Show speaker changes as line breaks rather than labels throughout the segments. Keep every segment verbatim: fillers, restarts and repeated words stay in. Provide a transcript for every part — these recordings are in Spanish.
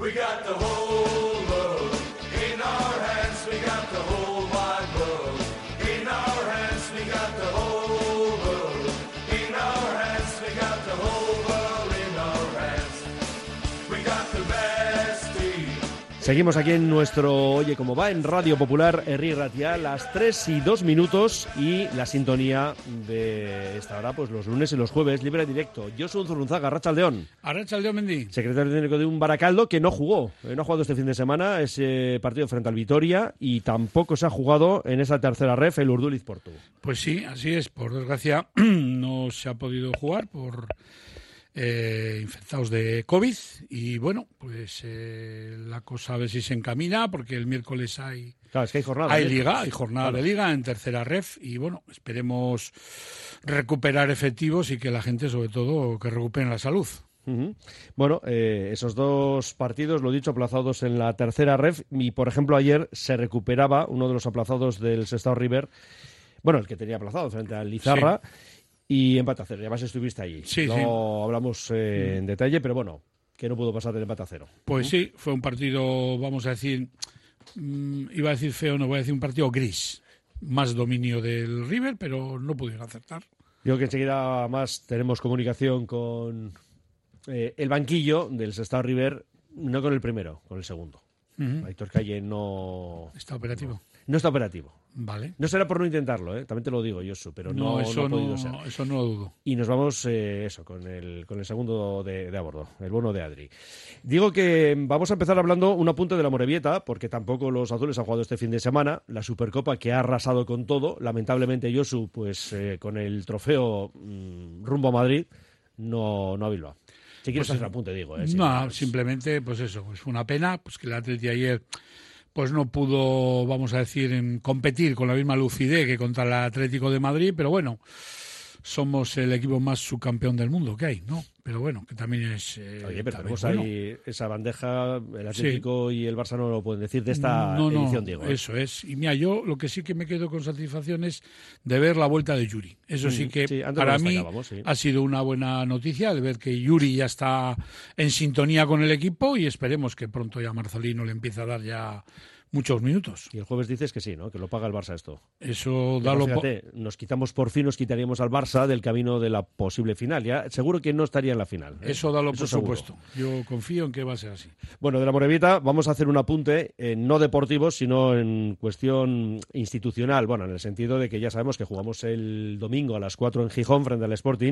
We got the whole world in our hands. We got the whole wide world in our hands. We got the whole world in our hands. We got the whole world in our hands. We got the best team.
Seguimos aquí en nuestro Oye Cómo Va, en Radio Popular, Herri Ratia, las tres y dos minutos y la sintonía de esta hora, pues los lunes y los jueves, libre directo. Josu Zurrunzaga, Arratsaldeon.
Arratsaldeon, Mendy.
Secretario técnico de un Baracaldo que no jugó, eh, no ha jugado este fin de semana ese partido frente al Vitoria y tampoco se ha jugado en esa tercera ref el Urduliz Portu.
Pues sí, así es. Por desgracia no se ha podido jugar por eh, infectados de COVID y bueno, pues eh, la cosa a ver si se encamina porque el miércoles hay,
claro, es que hay jornada.
hay
¿eh?
liga, hay jornada claro. de liga en tercera ref y bueno, esperemos recuperar efectivos y que la gente sobre todo que recuperen la salud.
Uh-huh. Bueno, eh, esos dos partidos, lo dicho, aplazados en la tercera ref y por ejemplo ayer se recuperaba uno de los aplazados del Sestao River, bueno, el que tenía aplazado frente al Lizarra. Sí. Y empate a cero, y además estuviste allí.
Sí,
no
sí.
hablamos eh, en detalle, pero bueno, que no pudo pasar del empate a cero.
Pues
¿Mm?
sí, fue un partido, vamos a decir, mmm, iba a decir feo, no voy a decir un partido gris. Más dominio del River, pero no pudieron acertar.
Digo que enseguida más tenemos comunicación con eh, el banquillo del Sestao River, no con el primero, con el segundo. Uh-huh. Héctor Calle no...
¿Está operativo?
No, no está operativo.
Vale.
No será por no intentarlo, ¿eh? También te lo digo, Josu, pero no,
no, eso
no ha podido
no,
ser.
Eso no lo dudo.
Y nos vamos, eh, eso, con el, con el segundo de, de a bordo, el bono de Adri. Digo que vamos a empezar hablando un apunte de la Morevieta, porque tampoco los azules han jugado este fin de semana. La Supercopa que ha arrasado con todo. Lamentablemente, Josu, pues eh, con el trofeo mmm, rumbo a Madrid, no, no ha Bilbao. Si quieres pues, hacer un apunte, digo. ¿eh? Si
no,
no,
simplemente, pues eso, pues fue una pena, pues que el Atleti ayer pues no pudo, vamos a decir, en competir con la misma lucidez que contra el Atlético de Madrid, pero bueno, somos el equipo más subcampeón del mundo que hay, ¿no? Pero bueno, que también es... Eh,
Oye, pero tenemos
bueno.
ahí esa bandeja, el Atlético sí. y el Barça no lo pueden decir de esta
no, no,
edición, digo. ¿eh?
Eso es. Y mira, yo lo que sí que me quedo con satisfacción es de ver la vuelta de Yuri. Eso sí que sí, para mí sí. ha sido una buena noticia, de ver que Yuri ya está en sintonía con el equipo y esperemos que pronto ya Marcelino le empiece a dar ya muchos minutos.
Y el jueves dices que sí, ¿no? Que lo paga el Barça esto.
Eso da lo...
Fíjate, nos quitamos por fin, nos quitaríamos al Barça del camino de la posible final. Ya seguro que no estaría en la final. ¿eh?
Eso da lo por
seguro.
supuesto. Yo confío en que va a ser así.
Bueno, de la Morevieta vamos a hacer un apunte, eh, no deportivo, sino en cuestión institucional. Bueno, en el sentido de que ya sabemos que jugamos el domingo a las cuatro en Gijón frente al Sporting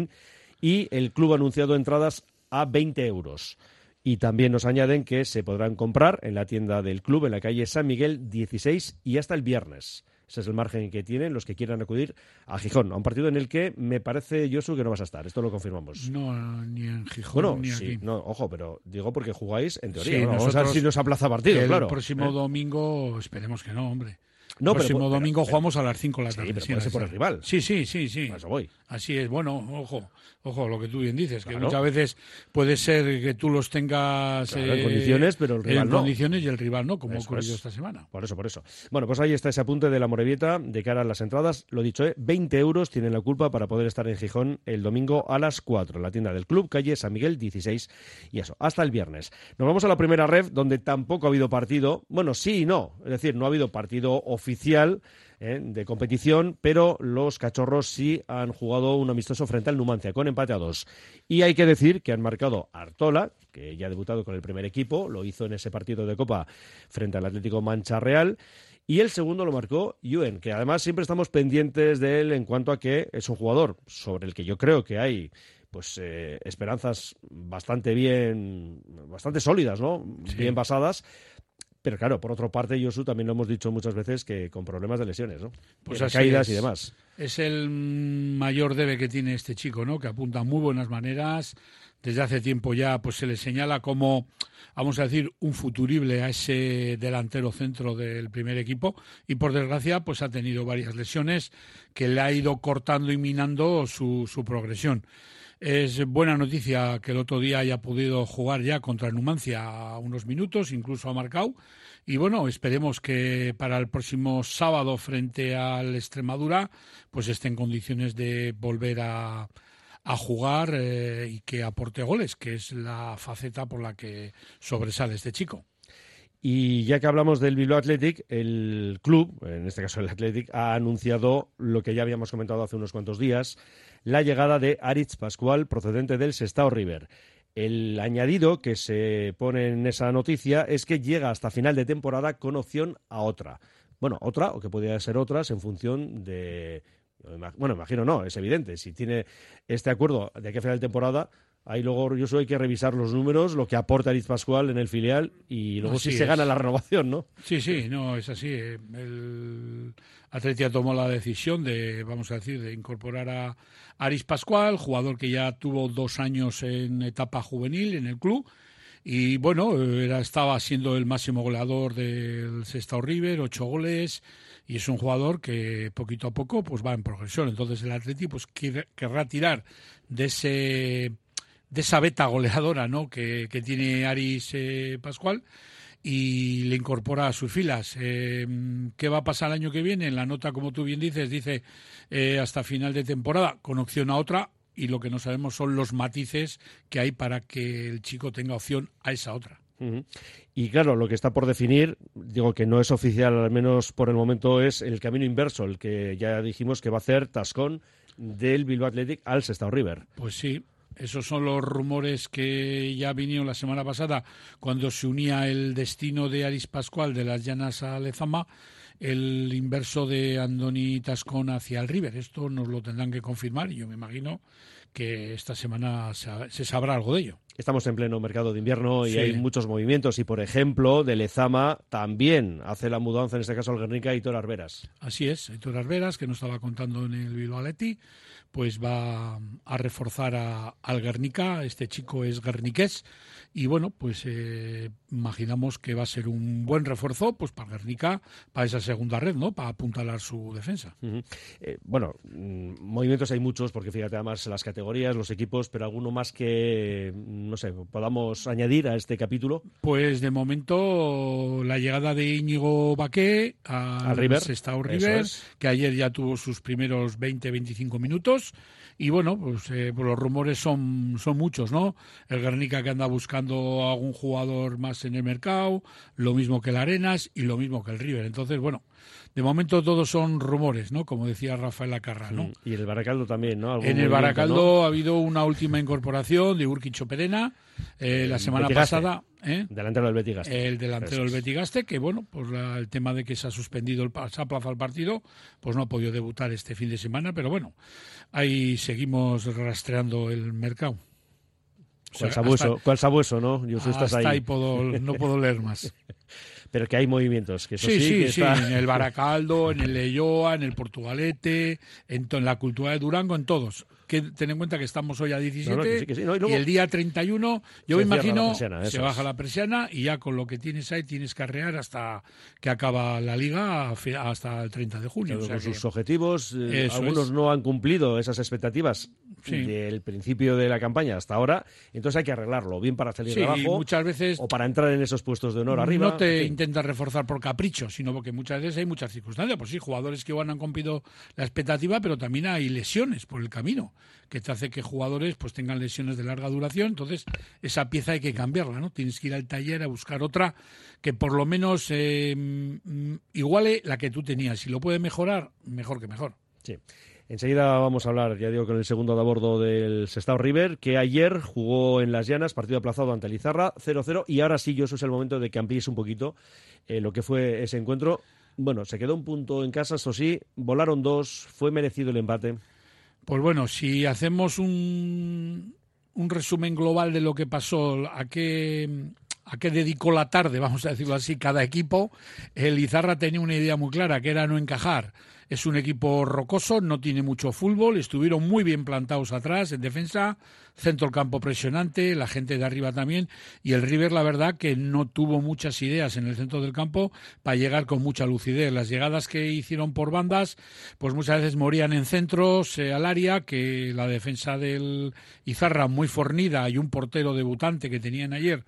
y el club ha anunciado entradas a veinte euros. Y también nos añaden que se podrán comprar en la tienda del club en la calle San Miguel dieciséis y hasta el viernes. Ese es el margen que tienen los que quieran acudir a Gijón, a un partido en el que me parece, Josu, que no vas a estar. Esto lo confirmamos.
No, ni en Gijón
bueno,
ni
sí,
aquí.
No, ojo, pero digo porque jugáis, en teoría.
Sí,
¿no? Vamos a ver si nos aplaza partido,
el
claro.
El próximo
¿eh?
domingo, esperemos que no, hombre.
No,
el próximo
pero,
domingo
pero,
jugamos a las cinco de la tarde.
Sí, pero puede ser por el rival.
Sí, sí, sí, sí.
A eso voy.
Así es. Bueno, ojo, ojo, lo que tú bien dices,
claro.
que muchas veces puede ser que tú los tengas
claro,
eh,
en condiciones, pero el rival
en
no.
condiciones y el rival no, como
eso
ocurrió
es.
esta semana.
Por eso, por eso. Bueno, pues ahí está ese apunte de la Morevieta de cara a las entradas. Lo dicho, ¿eh? veinte euros tienen la culpa para poder estar en Gijón el domingo a las cuatro en la tienda del club, calle San Miguel dieciséis y eso, hasta el viernes. Nos vamos a la primera ref, donde tampoco ha habido partido. Bueno, sí y no. Es decir, no ha habido partido oficial ¿eh? de competición, pero los cachorros sí han jugado un amistoso frente al Numancia con empate a dos. Y hay que decir que han marcado Artola, que ya ha debutado con el primer equipo, lo hizo en ese partido de Copa frente al Atlético Mancha Real, y el segundo lo marcó Yuen, que además siempre estamos pendientes de él en cuanto a que es un jugador sobre el que yo creo que hay pues eh, esperanzas bastante bien, bastante sólidas, ¿no? Sí. Bien basadas. Pero claro, por otra parte, Josu, también lo hemos dicho muchas veces que con problemas de lesiones, ¿no?
Pues
de caídas
es,
y demás.
Es el mayor debe que tiene este chico, ¿no? Que apunta muy buenas maneras. Desde hace tiempo ya pues se le señala como, vamos a decir, un futurible a ese delantero centro del primer equipo. Y por desgracia, pues ha tenido varias lesiones que le ha ido cortando y minando su, su progresión. Es buena noticia que el otro día haya podido jugar ya contra el Numancia unos minutos, incluso ha marcado. Y bueno, esperemos que para el próximo sábado frente al Extremadura pues esté en condiciones de volver a, a jugar eh, y que aporte goles, que es la faceta por la que sobresale este chico.
Y ya que hablamos del Bilbao Athletic, el club, en este caso el Athletic, ha anunciado lo que ya habíamos comentado hace unos cuantos días, la llegada de Aritz Pascual, procedente del Sestao River. El añadido que se pone en esa noticia es que llega hasta final de temporada con opción a otra. Bueno, otra, o que podría ser otras, en función de... Bueno, imagino no, es evidente. Si tiene este acuerdo de aquí a final de temporada, ahí luego yo solo hay que revisar los números, lo que aporta Aritz Pascual en el filial y luego
Así
si se
es.
gana la renovación, ¿no?
Sí, sí, no, es así. El Athletic tomó la decisión de, vamos a decir, de incorporar a Aritz Pascual, jugador que ya tuvo dos años en etapa juvenil en el club. Y bueno, era, estaba siendo el máximo goleador del Sestao River, ocho goles, y es un jugador que poquito a poco pues va en progresión. Entonces el Athletic pues quiere, querrá tirar de ese de esa beta goleadora, ¿no?, que, que tiene Aritz eh, Pascual, y le incorpora a sus filas. Eh, ¿Qué va a pasar el año que viene? En la nota, como tú bien dices, dice eh, hasta final de temporada, con opción a otra. Y lo que no sabemos son los matices que hay para que el chico tenga opción a esa otra.
Uh-huh. Y claro, lo que está por definir, digo que no es oficial, al menos por el momento, es el camino inverso, el que ya dijimos que va a hacer Tascón del Bilbao Athletic al Sestao River.
Pues sí, esos son los rumores que ya vinieron la semana pasada cuando se unía el destino de Aritz Pascual de las Llanas a Lezama, el inverso de Andoni Tascón hacia el River. Esto nos lo tendrán que confirmar y yo me imagino que esta semana se sabrá algo de ello.
Estamos en pleno mercado de invierno y
sí.
hay muchos movimientos y, por ejemplo, de Lezama también hace la mudanza, en este caso al Guernica, Aitor Arberas.
Así es, Aitor Arberas, que nos estaba contando en el Bilbao Athletic, pues va a reforzar a, al Guernica. Este chico es guerniqués y bueno, pues eh, imaginamos que va a ser un buen refuerzo pues para el Guernica, para esa segunda red, ¿no?, para apuntalar su defensa.
Uh-huh. Eh, bueno, mmm, movimientos hay muchos, porque fíjate además las categorías, los equipos, pero alguno más que, no sé, podamos añadir a este capítulo.
Pues de momento la llegada de Íñigo Baqué al,
al River,
Sestao River,
es.
que ayer ya tuvo sus primeros veinte a veinticinco minutos. Y bueno, pues, eh, pues los rumores son, son muchos, ¿no? El Guernica que anda buscando a algún jugador más en el mercado, lo mismo que el Arenas y lo mismo que el River. Entonces, bueno, de momento todos son rumores, ¿no?, como decía Rafael Lacarra, ¿no?
Y en el Baracaldo también, ¿no?
En el Baracaldo, ¿no?, ha habido una última incorporación de Urquicho Perena eh, la semana
Betigaste.
pasada. ¿eh?
Delantero del Betigaste.
El delantero del Betigaste, que bueno, pues la, el tema de que se ha suspendido, el, se ha aplazado el partido, pues no ha podido debutar este fin de semana, pero bueno, ahí seguimos rastreando el mercado.
O sea, ¿Cuál sabueso, hasta, ¿cuál sabueso, no? Yo
hasta
estás ahí.
ahí puedo, no puedo leer más.
Pero que hay movimientos. Que eso
sí,
sí,
sí,
que
sí,
está...
en el Baracaldo, en el Leioa, en el Portugalete, en, en la Cultura de Durango, en todos. Que ten en cuenta que estamos hoy a diecisiete no, no, que sí, que sí. No, y, luego... y el día treinta y uno, yo me imagino, persiana, se baja es. la persiana y ya con lo que tienes ahí tienes que arrear hasta que acaba la liga hasta el treinta de junio.
Pero
o sea
con
que...
sus objetivos, eh, algunos
es.
no han cumplido esas expectativas sí. del principio de la campaña hasta ahora, entonces hay que arreglarlo, bien para salir
sí,
de abajo
muchas veces
o para entrar en esos puestos de honor arriba.
No te intentas reforzar por capricho, sino porque muchas veces hay muchas circunstancias. Pues sí, jugadores que igual han cumplido la expectativa, pero también hay lesiones por el camino, que te hace que jugadores pues tengan lesiones de larga duración. Entonces, esa pieza hay que cambiarla, ¿no? Tienes que ir al taller a buscar otra que por lo menos eh, iguale la que tú tenías. Si lo puede mejorar, mejor que mejor.
Sí. Enseguida vamos a hablar, ya digo, con el segundo de a bordo del Sestao River, que ayer jugó en Las Llanas, partido aplazado ante el Izarra, cero cero, y ahora sí, yo eso es el momento de que amplíes un poquito eh, lo que fue ese encuentro. Bueno, se quedó un punto en casa, eso sí, volaron dos, fue merecido el empate.
Pues bueno, si hacemos un, un resumen global de lo que pasó, a qué, a qué dedicó la tarde, vamos a decirlo así, cada equipo, el Izarra tenía una idea muy clara, que era no encajar. Es un equipo rocoso, no tiene mucho fútbol, estuvieron muy bien plantados atrás, en defensa, centro del campo presionante, la gente de arriba también, y el River, la verdad, que no tuvo muchas ideas en el centro del campo para llegar con mucha lucidez. Las llegadas que hicieron por bandas, pues muchas veces morían en centros eh, al área, que la defensa del Izarra muy fornida y un portero debutante que tenían ayer,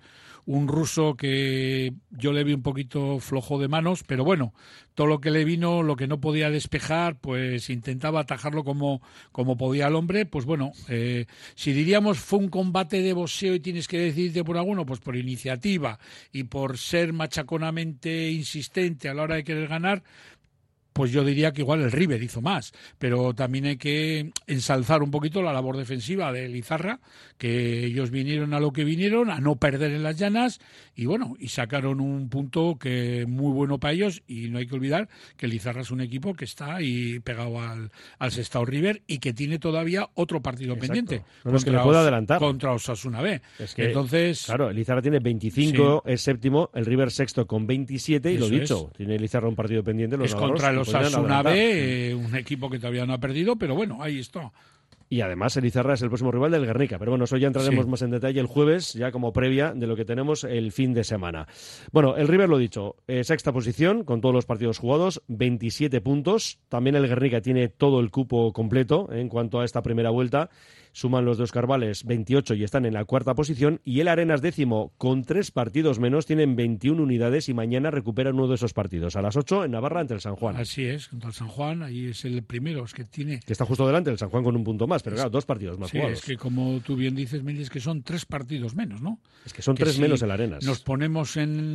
un ruso que yo le vi un poquito flojo de manos, pero bueno, todo lo que le vino, lo que no podía despejar, pues intentaba atajarlo como, como podía el hombre. Pues bueno, eh, si diríamos fue un combate de boxeo y tienes que decidirte por alguno, pues por iniciativa y por ser machaconamente insistente a la hora de querer ganar, pues yo diría que igual el River hizo más, pero también hay que ensalzar un poquito la labor defensiva de Lizarra, que ellos vinieron a lo que vinieron, a no perder en las llanas, y bueno, y sacaron un punto que muy bueno para ellos, y no hay que olvidar que Lizarra es un equipo que está ahí pegado al, al Sestao River y que tiene todavía otro partido
Exacto.
pendiente.
No es que le pueda adelantar.
Contra Osasuna B.
Es que,
entonces,
claro, Lizarra tiene veinticinco,
sí.
es séptimo, el River sexto con veintisiete, y
Eso
lo dicho,
es.
tiene Lizarra un partido pendiente. Los
es contra los Osasuna
B,
eh, un equipo que todavía no ha perdido, pero bueno, ahí está.
Y además el Lizarra es el próximo rival del Guernica. Pero bueno, eso ya entraremos sí. más en detalle el jueves, ya como previa de lo que tenemos el fin de semana. Bueno, el River, lo dicho, eh, sexta posición con todos los partidos jugados, veintisiete puntos. También el Guernica tiene todo el cupo completo eh, en cuanto a esta primera vuelta. Suman los dos Carvales veintiocho y están en la cuarta posición. Y el Arenas décimo, con tres partidos menos, tienen veintiuna unidades y mañana recuperan uno de esos partidos. A las ocho en Navarra ante el San Juan.
Así es, contra el San Juan, ahí es el primero, es que tiene...
Que está justo delante el San Juan con un punto más, pero claro, dos partidos más
sí,
jugados.
Es que como tú bien dices, Méndez, que son tres partidos menos, ¿no?
Es que son
que
tres
si
menos el Arenas.
Nos ponemos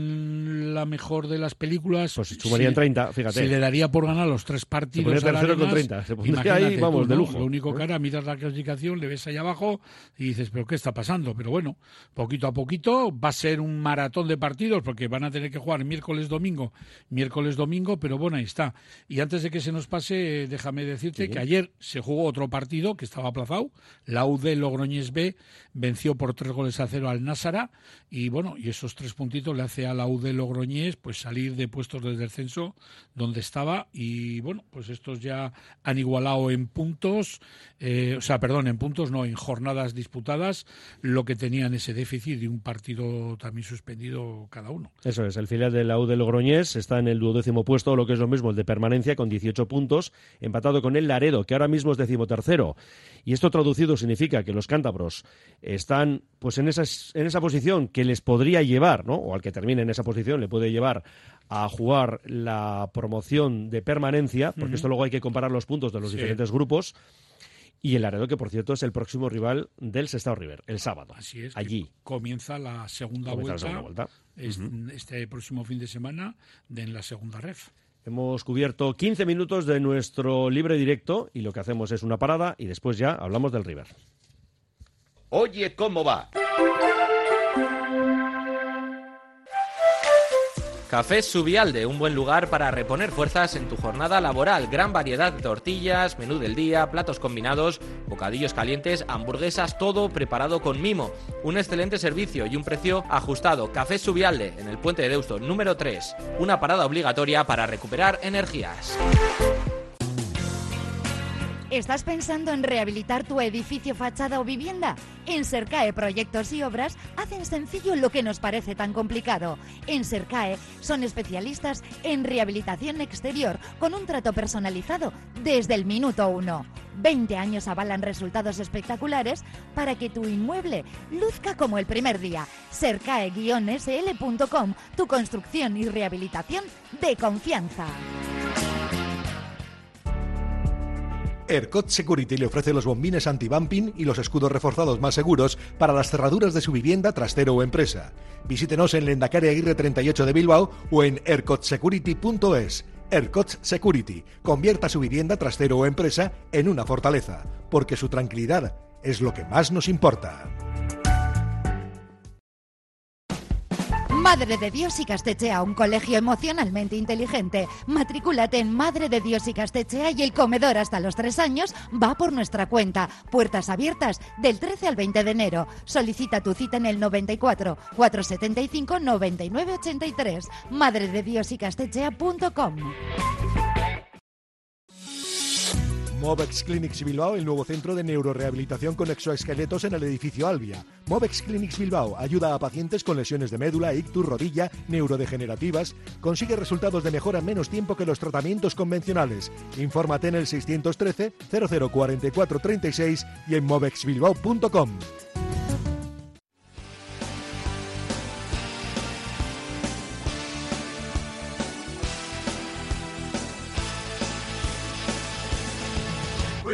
en la mejor de las películas...
Pues sumarían
si,
treinta, fíjate.
Se le daría por ganar los tres partidos
se
al
tercero
Arenas,
con treinta. Se pondría ahí, vamos,
tú,
de
¿no?
lujo.
Lo único que
¿Eh?
ahora miras la clasificación, le ves ahí abajo y dices, ¿pero qué está pasando? Pero bueno, poquito a poquito va a ser un maratón de partidos porque van a tener que jugar miércoles, domingo, miércoles, domingo, pero bueno, ahí está. Y antes de que se nos pase, déjame decirte sí. que ayer se jugó otro partido que estaba aplazado. La U D Logroñés B venció por tres goles a cero al Násara y bueno, y esos tres puntitos le hace a la U D Logroñés pues salir de puestos de descenso donde estaba y bueno, pues estos ya han igualado en puntos, eh, o sea, perdón, en puntos no, en jornadas disputadas lo que tenían ese déficit de un partido también suspendido cada uno.
Eso es, el filial de la U de Logroñés está en el duodécimo puesto, lo que es lo mismo el de permanencia, con dieciocho puntos, empatado con el Laredo, que ahora mismo es decimotercero. Y esto traducido significa que los cántabros están pues en esa, en esa posición que les podría llevar, ¿no? O al que termine en esa posición le puede llevar a jugar la promoción de permanencia, porque uh-huh. esto luego hay que comparar los puntos de los sí. diferentes grupos. Y el Laredo, que por cierto es el próximo rival del Sestao River, el sábado.
Así es.
Allí.
Comienza la segunda
comienza
vuelta,
la segunda vuelta.
Es,
uh-huh.
este próximo fin de semana de en la segunda ref.
Hemos cubierto quince minutos de nuestro libre directo y lo que hacemos es una parada y después ya hablamos del River.
Oye, ¿cómo va?
Café Subialde, un buen lugar para reponer fuerzas en tu jornada laboral. Gran variedad de tortillas, menú del día, platos combinados, bocadillos calientes, hamburguesas, todo preparado con mimo. Un excelente servicio y un precio ajustado. Café Subialde, en el Puente de Deusto, número tres. Una parada obligatoria para recuperar energías.
¿Estás pensando en rehabilitar tu edificio, fachada o vivienda? En Sercae Proyectos y Obras hacen sencillo lo que nos parece tan complicado. En Sercae son especialistas en rehabilitación exterior con un trato personalizado desde el minuto uno. veinte años avalan resultados espectaculares para que tu inmueble luzca como el primer día. Sercae guion ese ele punto com, tu construcción y rehabilitación de confianza.
ERCOT Security le ofrece los bombines anti-bumping y los escudos reforzados más seguros para las cerraduras de su vivienda, trastero o empresa. Visítenos en Lendakari Aguirre treinta y ocho de Bilbao o en ercot security punto es. ERCOT Security. Convierta su vivienda, trastero o empresa en una fortaleza, porque su tranquilidad es lo que más nos importa.
Madre de Dios y Castechea, un colegio emocionalmente inteligente. Matrículate en Madre de Dios y Castechea y el comedor hasta los tres años va por nuestra cuenta. Puertas abiertas del trece al veinte de enero. Solicita tu cita en el noventa y cuatro, cuatrocientos setenta y cinco, noventa y nueve ochenta y tres. madre de dios y castechea punto com.
Movex Clinics Bilbao, el nuevo centro de neurorehabilitación con exoesqueletos en el edificio Albia. Movex Clinics Bilbao ayuda a pacientes con lesiones de médula, ictus, rodilla, neurodegenerativas. Consigue resultados de mejora en menos tiempo que los tratamientos convencionales. Infórmate en el seiscientos trece, cero cero cuarenta y cuatro treinta y seis y en movex bilbao punto com.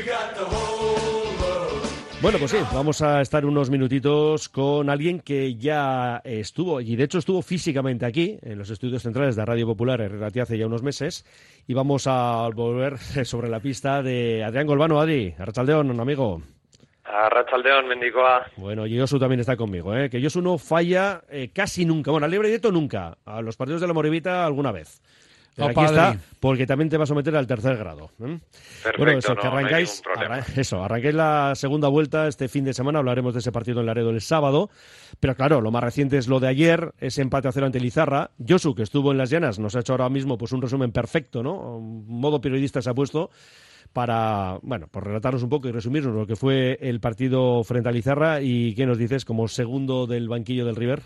we got the whole world.
Bueno, pues sí, vamos a estar unos minutitos con alguien que ya estuvo, y de hecho estuvo físicamente aquí, en los estudios centrales de Radio Popular en hace ya unos meses, y vamos a volver sobre la pista de Adrián Golbano. Adri, arratsaldeon, un amigo.
Arratsaldeon, Mendikoa.
Bueno, y Josu también está conmigo, ¿eh? Que Josu no falla eh, casi nunca, bueno, al libre directo nunca, a los partidos de la Moribita alguna vez. Pero aquí está, porque también te va a someter al tercer grado. ¿eh?
Perfecto,
bueno, eso,
no,
que arrancáis,
no hay ningún problema.
arran- eso, arrancáis la segunda vuelta este fin de semana, hablaremos de ese partido en Laredo el sábado, pero claro, lo más reciente es lo de ayer, ese empate a cero ante Lizarra. Josu, que estuvo en las Llanas, nos ha hecho ahora mismo pues un resumen perfecto, ¿no? Un modo periodista se ha puesto para, bueno, por relatarnos un poco y resumirnos lo que fue el partido frente a Lizarra. ¿Y qué nos dices como segundo del banquillo del River?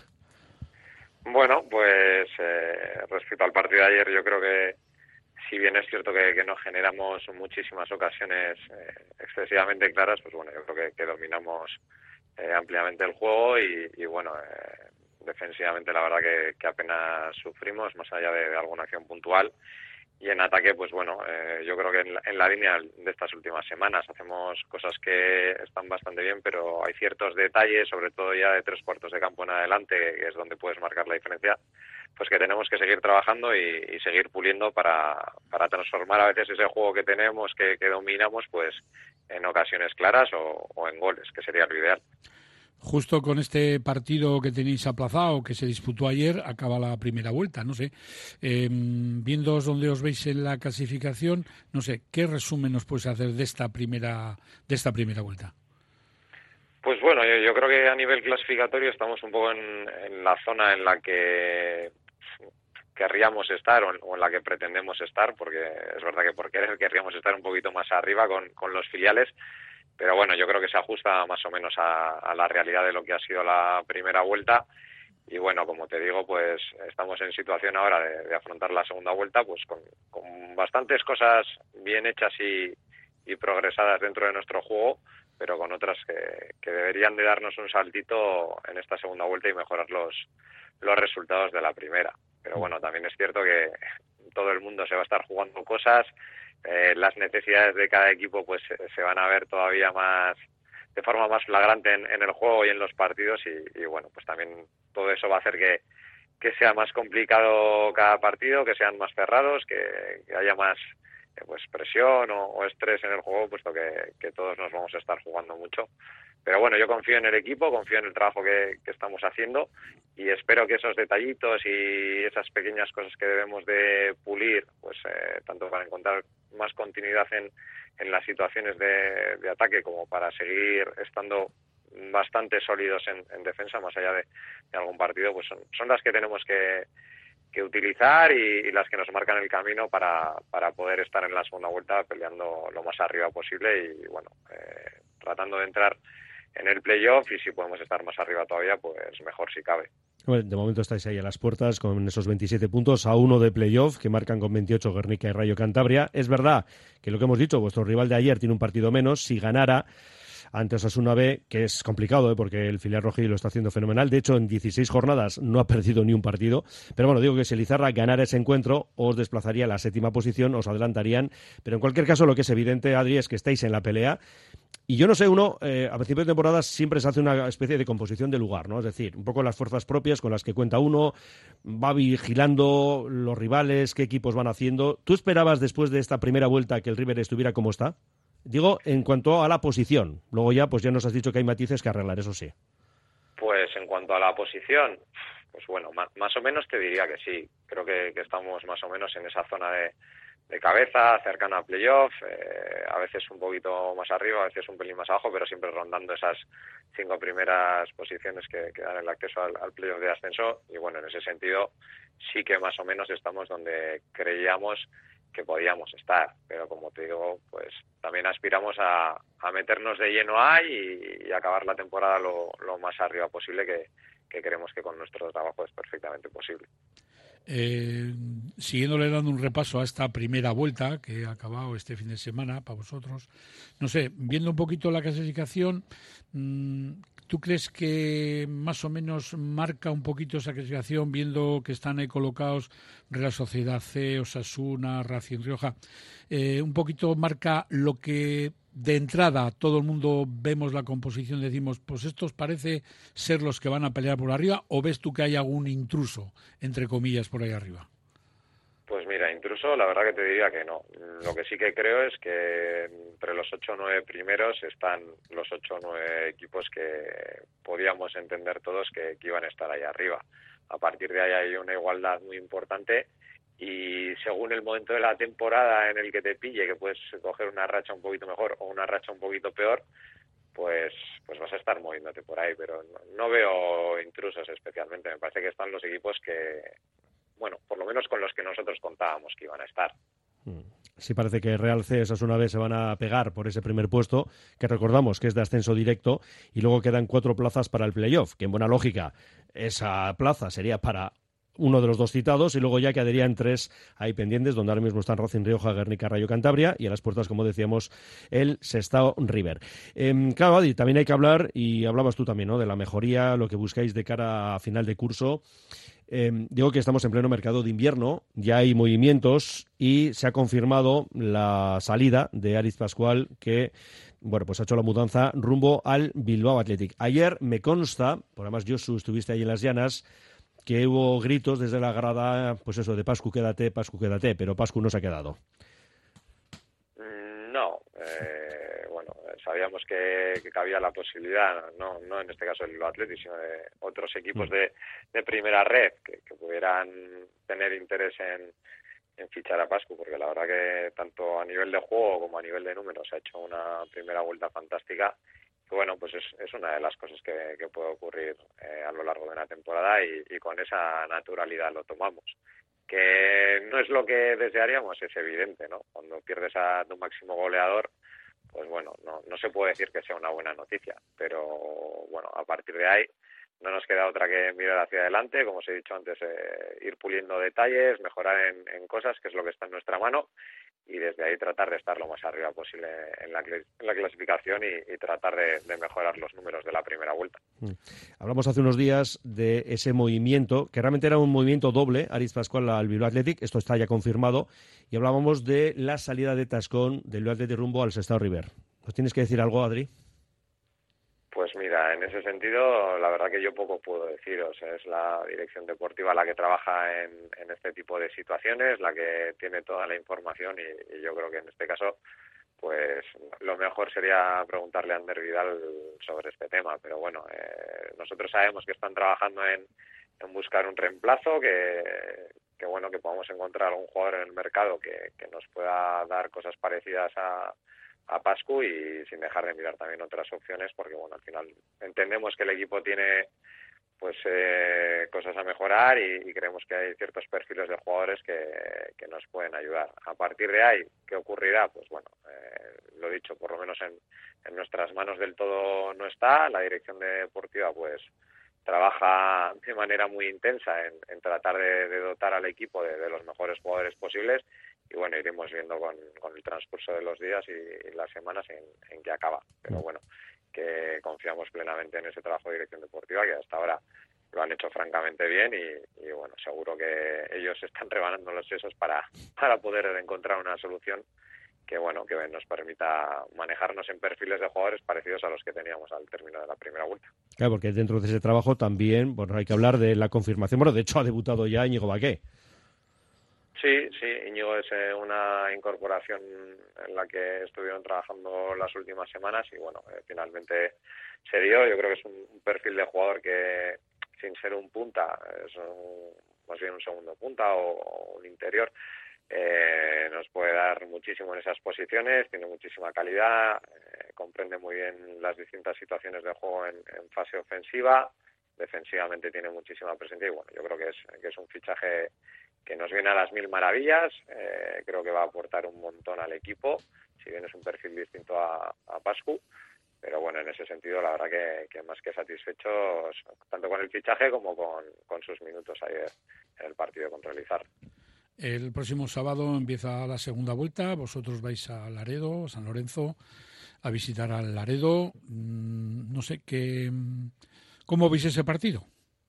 Bueno, pues eh, respecto al partido de ayer, yo creo que si bien es cierto que, que no generamos muchísimas ocasiones eh, excesivamente claras, pues bueno, yo creo que, que dominamos eh, ampliamente el juego y, y bueno, eh, defensivamente la verdad que, que apenas sufrimos, más allá de, de alguna acción puntual. Y en ataque, pues bueno, eh, yo creo que en la, en la línea de estas últimas semanas hacemos cosas que están bastante bien, pero hay ciertos detalles, sobre todo ya de tres cuartos de campo en adelante, que es donde puedes marcar la diferencia, pues que tenemos que seguir trabajando y, y seguir puliendo para, para transformar a veces ese juego que tenemos, que, que dominamos, pues en ocasiones claras o, o en goles, que sería lo ideal.
Justo con este partido que tenéis aplazado, que se disputó ayer, acaba la primera vuelta, no sé. Eh, viendo dónde os veis en la clasificación, no sé, ¿qué resumen nos puedes hacer de esta primera, de esta primera vuelta?
Pues bueno, yo, yo creo que a nivel clasificatorio estamos un poco en, en la zona en la que querríamos estar o en, o en la que pretendemos estar, porque es verdad que por querer querríamos estar un poquito más arriba con, con los filiales. Pero bueno, yo creo que se ajusta más o menos a, a la realidad de lo que ha sido la primera vuelta. Y bueno, como te digo, pues estamos en situación ahora de, de afrontar la segunda vuelta, pues con, con bastantes cosas bien hechas y, y progresadas dentro de nuestro juego, pero con otras que, que deberían de darnos un saltito en esta segunda vuelta y mejorar los, los resultados de la primera. Pero bueno, también es cierto que todo el mundo se va a estar jugando cosas. Eh, las necesidades de cada equipo pues se van a ver todavía más de forma más flagrante en, en el juego y en los partidos y, y bueno, pues también todo eso va a hacer que, que sea más complicado cada partido, que sean más cerrados, que, que haya más eh, pues presión o, o estrés en el juego, puesto que, que todos nos vamos a estar jugando mucho. Pero bueno, yo confío en el equipo, confío en el trabajo que, que estamos haciendo y espero que esos detallitos y esas pequeñas cosas que debemos de pulir, pues eh, tanto para encontrar más continuidad en, en las situaciones de, de ataque como para seguir estando bastante sólidos en, en defensa, más allá de, de algún partido, pues son, son las que tenemos que, que utilizar y, y las que nos marcan el camino para, para poder estar en la segunda vuelta peleando lo más arriba posible y bueno, eh, tratando de entrar en el playoff y si podemos estar más arriba todavía, pues mejor si cabe.
Bueno, de momento estáis ahí a las puertas con esos veintisiete puntos a uno de playoff que marcan con veintiocho Guernica y Rayo Cantabria. Es verdad que lo que hemos dicho, vuestro rival de ayer tiene un partido menos. Si ganara ante Osasuna B, que es complicado, ¿eh? Porque el filial rojizo lo está haciendo fenomenal. De hecho, en dieciséis jornadas no ha perdido ni un partido. Pero bueno, digo que si Lizarra ganara ese encuentro, os desplazaría a la séptima posición, os adelantarían. Pero en cualquier caso, lo que es evidente, Adri, es que estáis en la pelea. Y yo no sé, uno, eh, a principio de temporada siempre se hace una especie de composición de lugar, ¿no? Es decir, un poco las fuerzas propias con las que cuenta uno, va vigilando los rivales, qué equipos van haciendo. ¿Tú esperabas después de esta primera vuelta que el River estuviera como está? Digo, en cuanto a la posición. Luego ya, pues ya nos has dicho que hay matices que arreglar, eso sí.
Pues en cuanto a la posición, pues bueno, más, más o menos te diría que sí. Creo que, que estamos más o menos en esa zona de, de cabeza, cercana a playoff, eh, a veces un poquito más arriba, a veces un pelín más abajo, pero siempre rondando esas cinco primeras posiciones que, que dan el acceso al, al playoff de ascenso. Y bueno, en ese sentido sí que más o menos estamos donde creíamos que podíamos estar, pero como te digo, pues también aspiramos a, a meternos de lleno ahí y, y acabar la temporada lo, lo más arriba posible, que, que creemos que con nuestro trabajo es perfectamente posible.
Eh, siguiéndole dando un repaso a esta primera vuelta que ha acabado este fin de semana para vosotros, no sé, viendo un poquito la clasificación, mmm, ¿Tú crees que más o menos marca un poquito esa clasificación, viendo que están ahí colocados Real Sociedad C, Osasuna, Racing Rioja? Eh, un poquito marca lo que de entrada todo el mundo vemos la composición, decimos, pues estos parece ser los que van a pelear por arriba, ¿o ves tú que hay algún intruso, entre comillas, por ahí arriba?
Pues mira, intruso, la verdad que te diría que no. Lo que sí que creo es que entre los ocho o nueve primeros están los ocho o nueve equipos que podíamos entender todos que, que iban a estar ahí arriba. A partir de ahí hay una igualdad muy importante y según el momento de la temporada en el que te pille, que puedes coger una racha un poquito mejor o una racha un poquito peor, pues pues vas a estar moviéndote por ahí, pero no, no veo intrusos especialmente. Me parece que están los equipos que, bueno, por lo menos con los que nosotros contábamos que iban a estar.
Sí, parece que Real C, Osasuna B se van a pegar por ese primer puesto, que recordamos que es de ascenso directo, y luego quedan cuatro plazas para el playoff, que en buena lógica esa plaza sería para uno de los dos citados, y luego ya quedarían tres ahí pendientes, donde ahora mismo están Racing Rioja, Guernica, Rayo Cantabria, y a las puertas, como decíamos, el Sestao River. Eh, claro, Adi, también hay que hablar, y hablabas tú también, ¿no?, de la mejoría, lo que buscáis de cara a final de curso. Eh, digo que estamos en pleno mercado de invierno, ya hay movimientos y se ha confirmado la salida de Aritz Pascual, que bueno, pues ha hecho la mudanza rumbo al Bilbao Athletic. Ayer me consta, por además Josu, estuviste ahí en las llanas, que hubo gritos desde la grada, pues eso, de Pascu quédate, Pascu quédate, pero Pascu no se ha quedado.
No, eh, bueno, sabíamos que, que cabía la posibilidad, no no en este caso el Athletic, sino de otros equipos de, de primera red que, que pudieran tener interés en, en fichar a Pascu, porque la verdad que tanto a nivel de juego como a nivel de números ha hecho una primera vuelta fantástica. Y bueno, pues es, es una de las cosas que, que puede ocurrir eh, a lo largo de una temporada y, y con esa naturalidad lo tomamos. Que no es lo que desearíamos, es evidente, ¿no? Cuando pierdes a tu máximo goleador, pues bueno, no, no se puede decir que sea una buena noticia, pero bueno, a partir de ahí no nos queda otra que mirar hacia adelante, como os he dicho antes, eh, ir puliendo detalles, mejorar en, en cosas, que es lo que está en nuestra mano, y desde ahí tratar de estar lo más arriba posible en la, en la clasificación y, y tratar de, de mejorar los números de la primera vuelta.
Mm. Hablamos hace unos días de ese movimiento, que realmente era un movimiento doble, Aritz Pascual al Bilbao Athletic, esto está ya confirmado, y hablábamos de la salida de Tascón del Bilbao Athletic rumbo al Sestao River. ¿Nos tienes que decir algo, Adri?
Pues mira, en ese sentido, la verdad que yo poco puedo deciros. Es la dirección deportiva la que trabaja en, en este tipo de situaciones, la que tiene toda la información y, y yo creo que en este caso, pues lo mejor sería preguntarle a Ander Vidal sobre este tema. Pero bueno, eh, nosotros sabemos que están trabajando en, en buscar un reemplazo, que, que bueno, que podamos encontrar algún jugador en el mercado que, que nos pueda dar cosas parecidas a a Pascu y sin dejar de mirar también otras opciones, porque bueno, al final entendemos que el equipo tiene pues eh, cosas a mejorar y, y creemos que hay ciertos perfiles de jugadores que, que nos pueden ayudar. A partir de ahí, ¿qué ocurrirá? Pues bueno, eh, lo dicho, por lo menos en, en nuestras manos del todo no está. La dirección deportiva pues trabaja de manera muy intensa en, en tratar de, de dotar al equipo de, de los mejores jugadores posibles. Y bueno, iremos viendo con, con el transcurso de los días y, y las semanas en, en qué acaba. Pero bueno, que confiamos plenamente en ese trabajo de dirección deportiva, que hasta ahora lo han hecho francamente bien y, y bueno, seguro que ellos están rebanando los sesos para, para poder encontrar una solución que bueno, que nos permita manejarnos en perfiles de jugadores parecidos a los que teníamos al término de la primera vuelta.
Claro, porque dentro de ese trabajo también, bueno, hay que hablar de la confirmación. Bueno, de hecho ha debutado ya Íñigo Baqué.
Sí, sí, Íñigo es eh, una incorporación en la que estuvieron trabajando las últimas semanas y bueno, eh, finalmente se dio. Yo creo que es un, un perfil de jugador que, sin ser un punta, es un, más bien un segundo punta o, o un interior, eh, nos puede dar muchísimo en esas posiciones, tiene muchísima calidad, eh, comprende muy bien las distintas situaciones de juego en, en fase ofensiva, defensivamente tiene muchísima presencia y bueno, yo creo que es, que es un fichaje que nos viene a las mil maravillas. Eh, creo que va a aportar un montón al equipo, si bien es un perfil distinto a, a Pascu, pero bueno, en ese sentido la verdad que, que más que satisfechos tanto con el fichaje como con, con sus minutos ayer en el partido contra el Izar.
El próximo sábado empieza la segunda vuelta, vosotros vais a Laredo, San Lorenzo, a visitar al Laredo. No sé, qué, ¿cómo veis ese partido?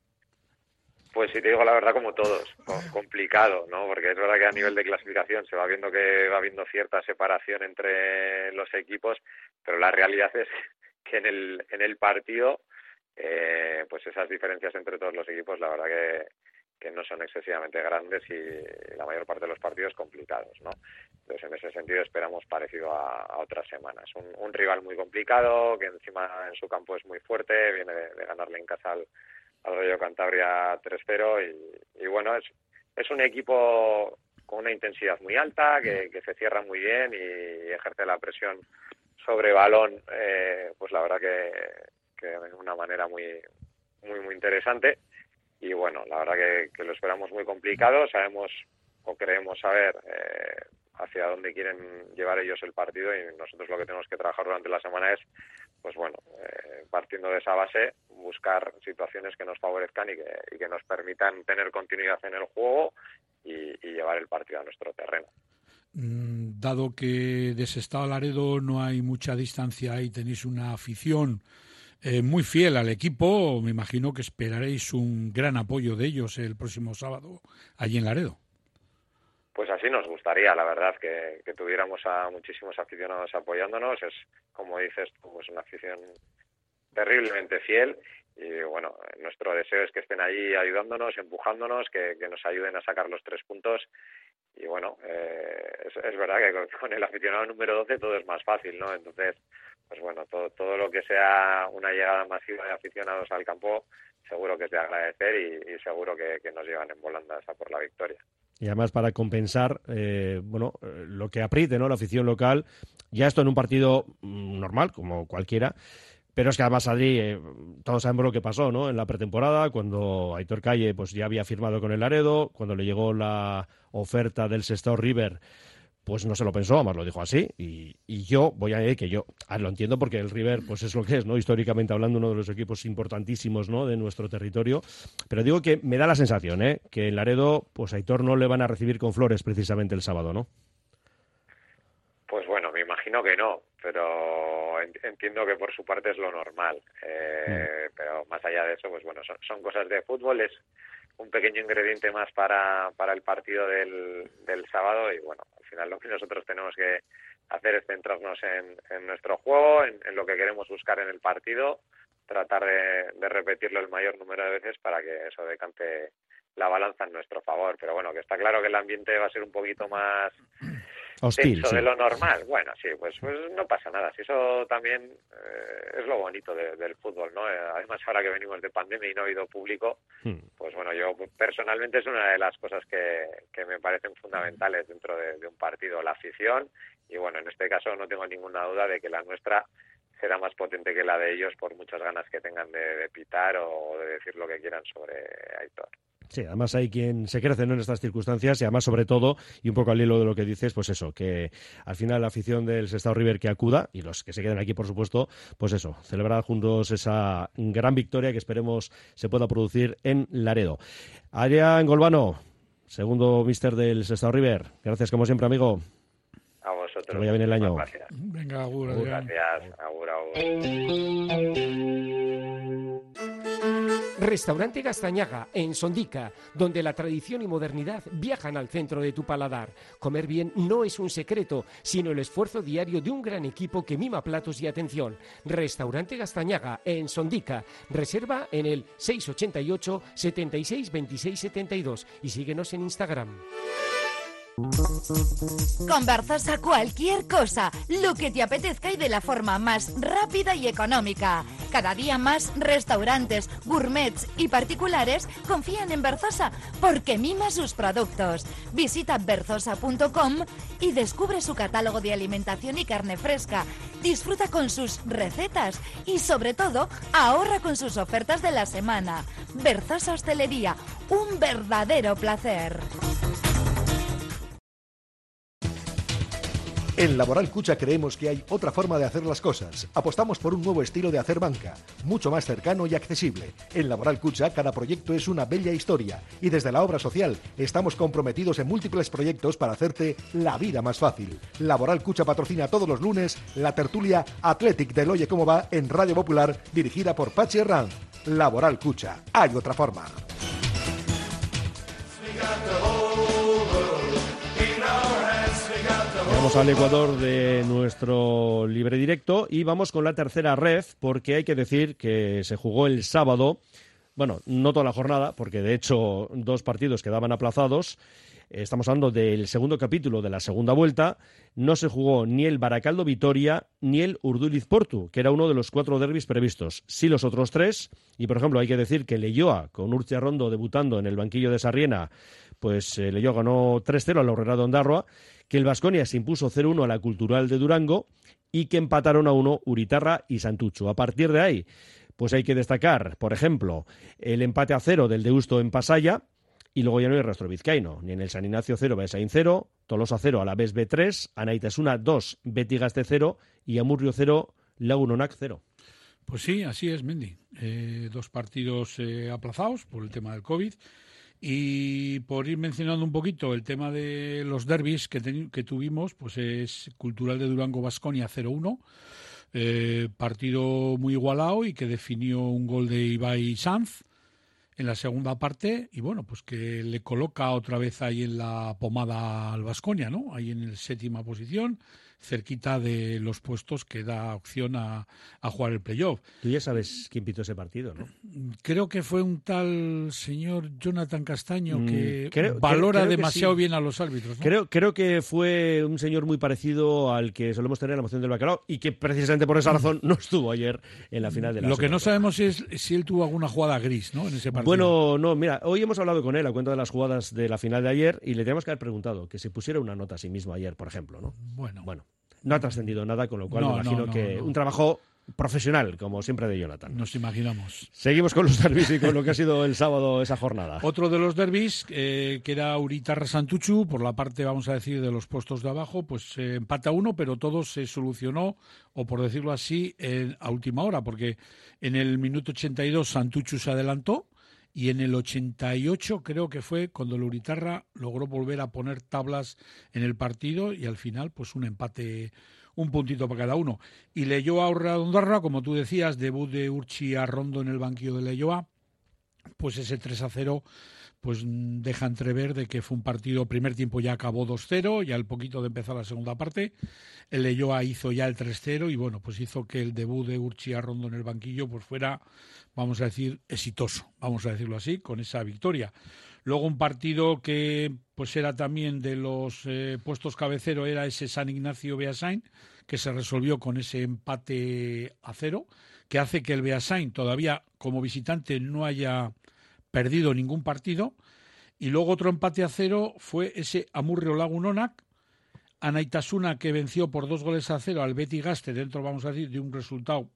Pues si te digo la verdad, como todos, complicado, ¿no? Porque es verdad que a nivel de clasificación se va viendo que va habiendo cierta separación entre los equipos, pero la realidad es que en el en el partido, eh, pues esas diferencias entre todos los equipos, la verdad que, que no son excesivamente grandes y la mayor parte de los partidos complicados, ¿no? Entonces, en ese sentido esperamos parecido a, a otras semanas. Un, un rival muy complicado, que encima en su campo es muy fuerte, viene de, de ganarle en casa al al Rayo Cantabria tres cero y, y bueno, es es un equipo con una intensidad muy alta, que, que se cierra muy bien y ejerce la presión sobre balón, eh, pues la verdad que, que de una manera muy muy muy interesante y bueno, la verdad que, que lo esperamos muy complicado, sabemos o creemos saber eh, hacia dónde quieren llevar ellos el partido y nosotros lo que tenemos que trabajar durante la semana es, pues bueno, eh, partiendo de esa base, buscar situaciones que nos favorezcan y que, y que nos permitan tener continuidad en el juego y, y llevar el partido a nuestro terreno.
Dado que de Sestao a Laredo no hay mucha distancia y tenéis una afición eh, muy fiel al equipo, me imagino que esperaréis un gran apoyo de ellos el próximo sábado allí en Laredo.
Pues así nos gustaría, la verdad, que, que tuviéramos a muchísimos aficionados apoyándonos. Es, como dices, pues una afición terriblemente fiel y, bueno, nuestro deseo es que estén allí ayudándonos, empujándonos, que, que nos ayuden a sacar los tres puntos. Y, bueno, eh, es, es verdad que con, con el aficionado número doce todo es más fácil, ¿no? Entonces, pues bueno, todo, todo lo que sea una llegada masiva de aficionados al campo seguro que es de agradecer y, y seguro que, que nos llevan en volandas a por la victoria.
Y además para compensar, eh, bueno, lo que apriete, ¿no? La afición local, ya esto en un partido normal, como cualquiera, pero es que además, Adri, eh, todos sabemos lo que pasó, ¿no? En la pretemporada, cuando Aitor Calle pues ya había firmado con el Laredo, cuando le llegó la oferta del Sestao River, pues no se lo pensó, además lo dijo así, y, y yo voy a decir que yo ah, lo entiendo porque el River pues es lo que es, ¿no? Históricamente hablando, uno de los equipos importantísimos, ¿no? De nuestro territorio, pero digo que me da la sensación, ¿eh? Que en Laredo, pues a Aitor no le van a recibir con flores precisamente el sábado, ¿no?
Pues bueno, me imagino que no, pero entiendo que por su parte es lo normal, eh, mm. pero más allá de eso, pues bueno, son, son cosas de fútbol, es un pequeño ingrediente más para, para el partido del, del sábado y bueno, al final lo que nosotros tenemos que hacer es centrarnos en, en nuestro juego, en, en lo que queremos buscar en el partido, tratar de, de repetirlo el mayor número de veces para que eso decante la balanza en nuestro favor, pero bueno, que está claro que el ambiente va a ser un poquito más
hostil,
tenso
sí.
de lo normal. Bueno, sí, pues pues no pasa nada. Si eso también eh, es lo bonito de, del fútbol, ¿no? Eh, además, ahora que venimos de pandemia y no ha habido público, hmm. pues bueno, yo personalmente es una de las cosas que, que me parecen fundamentales dentro de, de un partido, la afición. Y bueno, en este caso no tengo ninguna duda de que la nuestra será más potente que la de ellos por muchas ganas que tengan de, de pitar o de decir lo que quieran sobre Aitor.
Sí, además hay quien se crece, ¿no? En estas circunstancias y además sobre todo, y un poco al hilo de lo que dices, pues eso, que al final la afición del Sestao River que acuda y los que se queden aquí, por supuesto, pues eso, celebrar juntos esa gran victoria que esperemos se pueda producir en Laredo. Adrián Golbano, segundo míster del Sestao River, gracias como siempre, amigo.
A vosotros.
Que vaya bien el año.
Gracias.
Venga, agur,
agur. Gracias, agur, agur.
Restaurante Gastañaga, en Sondica, donde la tradición y modernidad viajan al centro de tu paladar. Comer bien no es un secreto, sino el esfuerzo diario de un gran equipo que mima platos y atención. Restaurante Gastañaga, en Sondica. Reserva en el seis ochenta y ocho, setenta y seis, veintiséis, setenta y dos y síguenos en Instagram.
Con Berzosa cualquier cosa, lo que te apetezca y de la forma más rápida y económica. Cada día más restaurantes, gourmets y particulares confían en Berzosa porque mima sus productos. Visita berzosa punto com y descubre su catálogo de alimentación y carne fresca. Disfruta con sus recetas y sobre todo ahorra con sus ofertas de la semana. Berzosa Hostelería, un verdadero placer.
En Laboral Cucha creemos que hay otra forma de hacer las cosas. Apostamos por un nuevo estilo de hacer banca, mucho más cercano y accesible. En Laboral Cucha cada proyecto es una bella historia y desde la obra social estamos comprometidos en múltiples proyectos para hacerte la vida más fácil. Laboral Cucha patrocina todos los lunes la tertulia Athletic del Oye Cómo Va en Radio Popular, dirigida por Pachi Herranz. Laboral Cucha, hay otra forma.
Vamos al Ecuador de nuestro libre directo y vamos con la tercera ref, porque hay que decir que se jugó el sábado, bueno, no toda la jornada, porque de hecho dos partidos quedaban aplazados. Estamos hablando del segundo capítulo de la segunda vuelta. No se jugó ni el Baracaldo Vitoria ni el Urduliz Portu, que era uno de los cuatro derbis previstos. Sí los otros tres, y por ejemplo hay que decir que Leioa, con Urchi Arrondo debutando en el banquillo de Sarriena, pues eh, Leioa ganó tres cero al Aurrera de Ondarroa, que el Baskonia se impuso cero uno a la Cultural de Durango y que empataron a uno Uritarra y Santuchu. A partir de ahí, pues hay que destacar, por ejemplo, el empate a cero del Deusto en Pasaya, y luego ya no hay rastro vizcaíno, ni en el San Ignacio cero, Beasain cero, Tolosa cero, Alavés B tres, Anaitasuna dos, Betigaste cero y Amurrio cero, Lagunonac cero.
Pues sí, así es, Mendy. Eh, dos partidos eh, aplazados por el tema del COVID. Y por ir mencionando un poquito el tema de los derbis que, ten, que tuvimos, pues es Cultural de Durango Baskonia cero uno, eh, partido muy igualado y que definió un gol de Ibai Sanz en la segunda parte y bueno, pues que le coloca otra vez ahí en la pomada al Baskonia, ¿no? Ahí en la séptima posición, cerquita de los puestos que da opción a, a jugar el playoff.
Tú ya sabes quién pitó ese partido, ¿no?
Creo que fue un tal señor Jonathan Castaño que
mm, creo,
valora
creo, creo
demasiado
sí.
bien a los árbitros, ¿no?
Creo, creo que fue un señor muy parecido al que solemos tener en la moción del bacalao y que precisamente por esa razón no estuvo ayer en la final de la
Lo que no
segunda.
sabemos es si él tuvo alguna jugada gris, ¿no? En ese partido.
Bueno, no, mira, hoy hemos hablado con él a cuenta de las jugadas de la final de ayer y le tenemos que haber preguntado que se pusiera una nota a sí mismo ayer, por ejemplo, ¿no?
Bueno.
Bueno. No ha trascendido nada, con lo cual
No,
me imagino
no, no,
que
no.
un trabajo profesional, como siempre, de Jonathan.
Nos imaginamos.
Seguimos con los derbis y con lo que ha sido el sábado esa jornada.
Otro de los derbis, eh, que era Uritarra Santuchu, por la parte, vamos a decir, de los puestos de abajo, pues eh, empata uno, pero todo se solucionó, o por decirlo así, en, a última hora, porque en el minuto ochenta y dos Santuchu se adelantó, y en el ochenta y ocho creo que fue cuando el Uritarra logró volver a poner tablas en el partido y al final pues un empate, un puntito para cada uno. Y Leioa Aurrera de Ondarroa, como tú decías, debut de Urchi Arrondo en el banquillo de Leioa, pues ese tres a cero pues deja entrever de que fue un partido, primer tiempo ya acabó dos cero, ya al poquito de empezar la segunda parte, el Leioa hizo ya el tres cero y bueno, pues hizo que el debut de Urchi Arrondo en el banquillo pues fuera, vamos a decir, exitoso, vamos a decirlo así, con esa victoria. Luego un partido que pues era también de los eh, puestos cabecero, era ese San Ignacio Beasain, que se resolvió con ese empate a cero, que hace que el Beasain todavía como visitante no haya perdido ningún partido, y luego otro empate a cero fue ese Amurrio Lagunonac, Anaitasuna que venció por dos goles a cero al Betigaste dentro, vamos a decir, de un resultado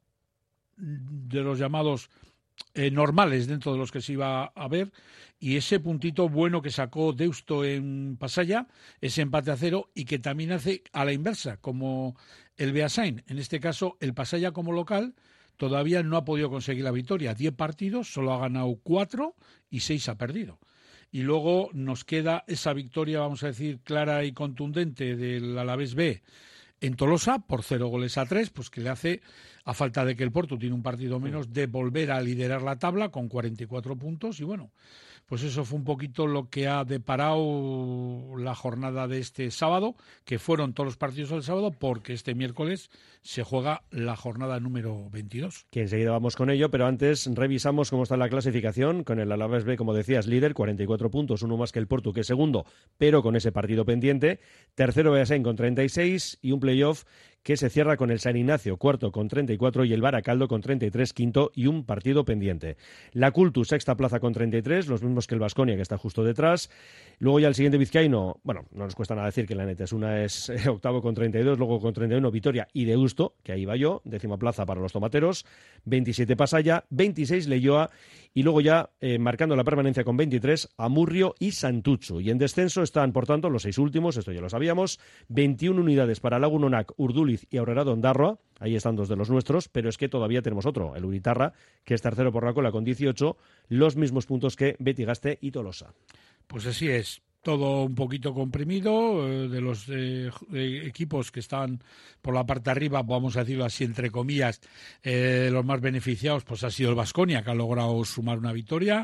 de los llamados eh, normales dentro de los que se iba a ver, y ese puntito bueno que sacó Deusto en Pasaya, ese empate a cero, y que también hace a la inversa, como el Beasain, en este caso el Pasaya como local, todavía no ha podido conseguir la victoria. Diez partidos, solo ha ganado cuatro y seis ha perdido. Y luego nos queda esa victoria, vamos a decir, clara y contundente del Alavés B en Tolosa por cero goles a tres, pues que le hace, a falta de que el Porto tiene un partido menos, de volver a liderar la tabla con cuarenta y cuatro puntos. Y bueno, pues eso fue un poquito lo que ha deparado la jornada de este sábado, que fueron todos los partidos del sábado, porque este miércoles se juega la jornada número veintidós.
Que enseguida vamos con ello, pero antes revisamos cómo está la clasificación, con el Alavés B, como decías, líder, cuarenta y cuatro puntos, uno más que el Porto, que es segundo, pero con ese partido pendiente. Tercero Beasain con treinta y seis y un playoff que se cierra con el San Ignacio, cuarto con treinta y cuatro, y el Baracaldo con treinta y tres, quinto, y un partido pendiente. La Cultu, sexta plaza con treinta y tres, los mismos que el Baskonia, que está justo detrás. Luego ya el siguiente vizcaíno, bueno, no nos cuesta nada decir que la Netesuna es eh, octavo con treinta y dos, luego con treinta y uno Vitoria y Deusto, que ahí va yo, décima plaza para los tomateros, veintisiete Pasaya, veintiséis Leioa, y luego ya eh, marcando la permanencia con veintitrés Amurrio y Santuchu. Y en descenso están, por tanto, los seis últimos, esto ya lo sabíamos, veintiuna unidades para Lagunonac, Urduliz y Aurrera de Ondarroa, ahí están dos de los nuestros, pero es que todavía tenemos otro, el Uritarra, que es tercero por la cola con dieciocho, los mismos puntos que Betigaste y Tolosa.
Pues así es, todo un poquito comprimido, eh, de los eh, equipos que están por la parte de arriba, vamos a decirlo así, entre comillas, eh, los más beneficiados, pues ha sido el Baskonia, que ha logrado sumar una victoria,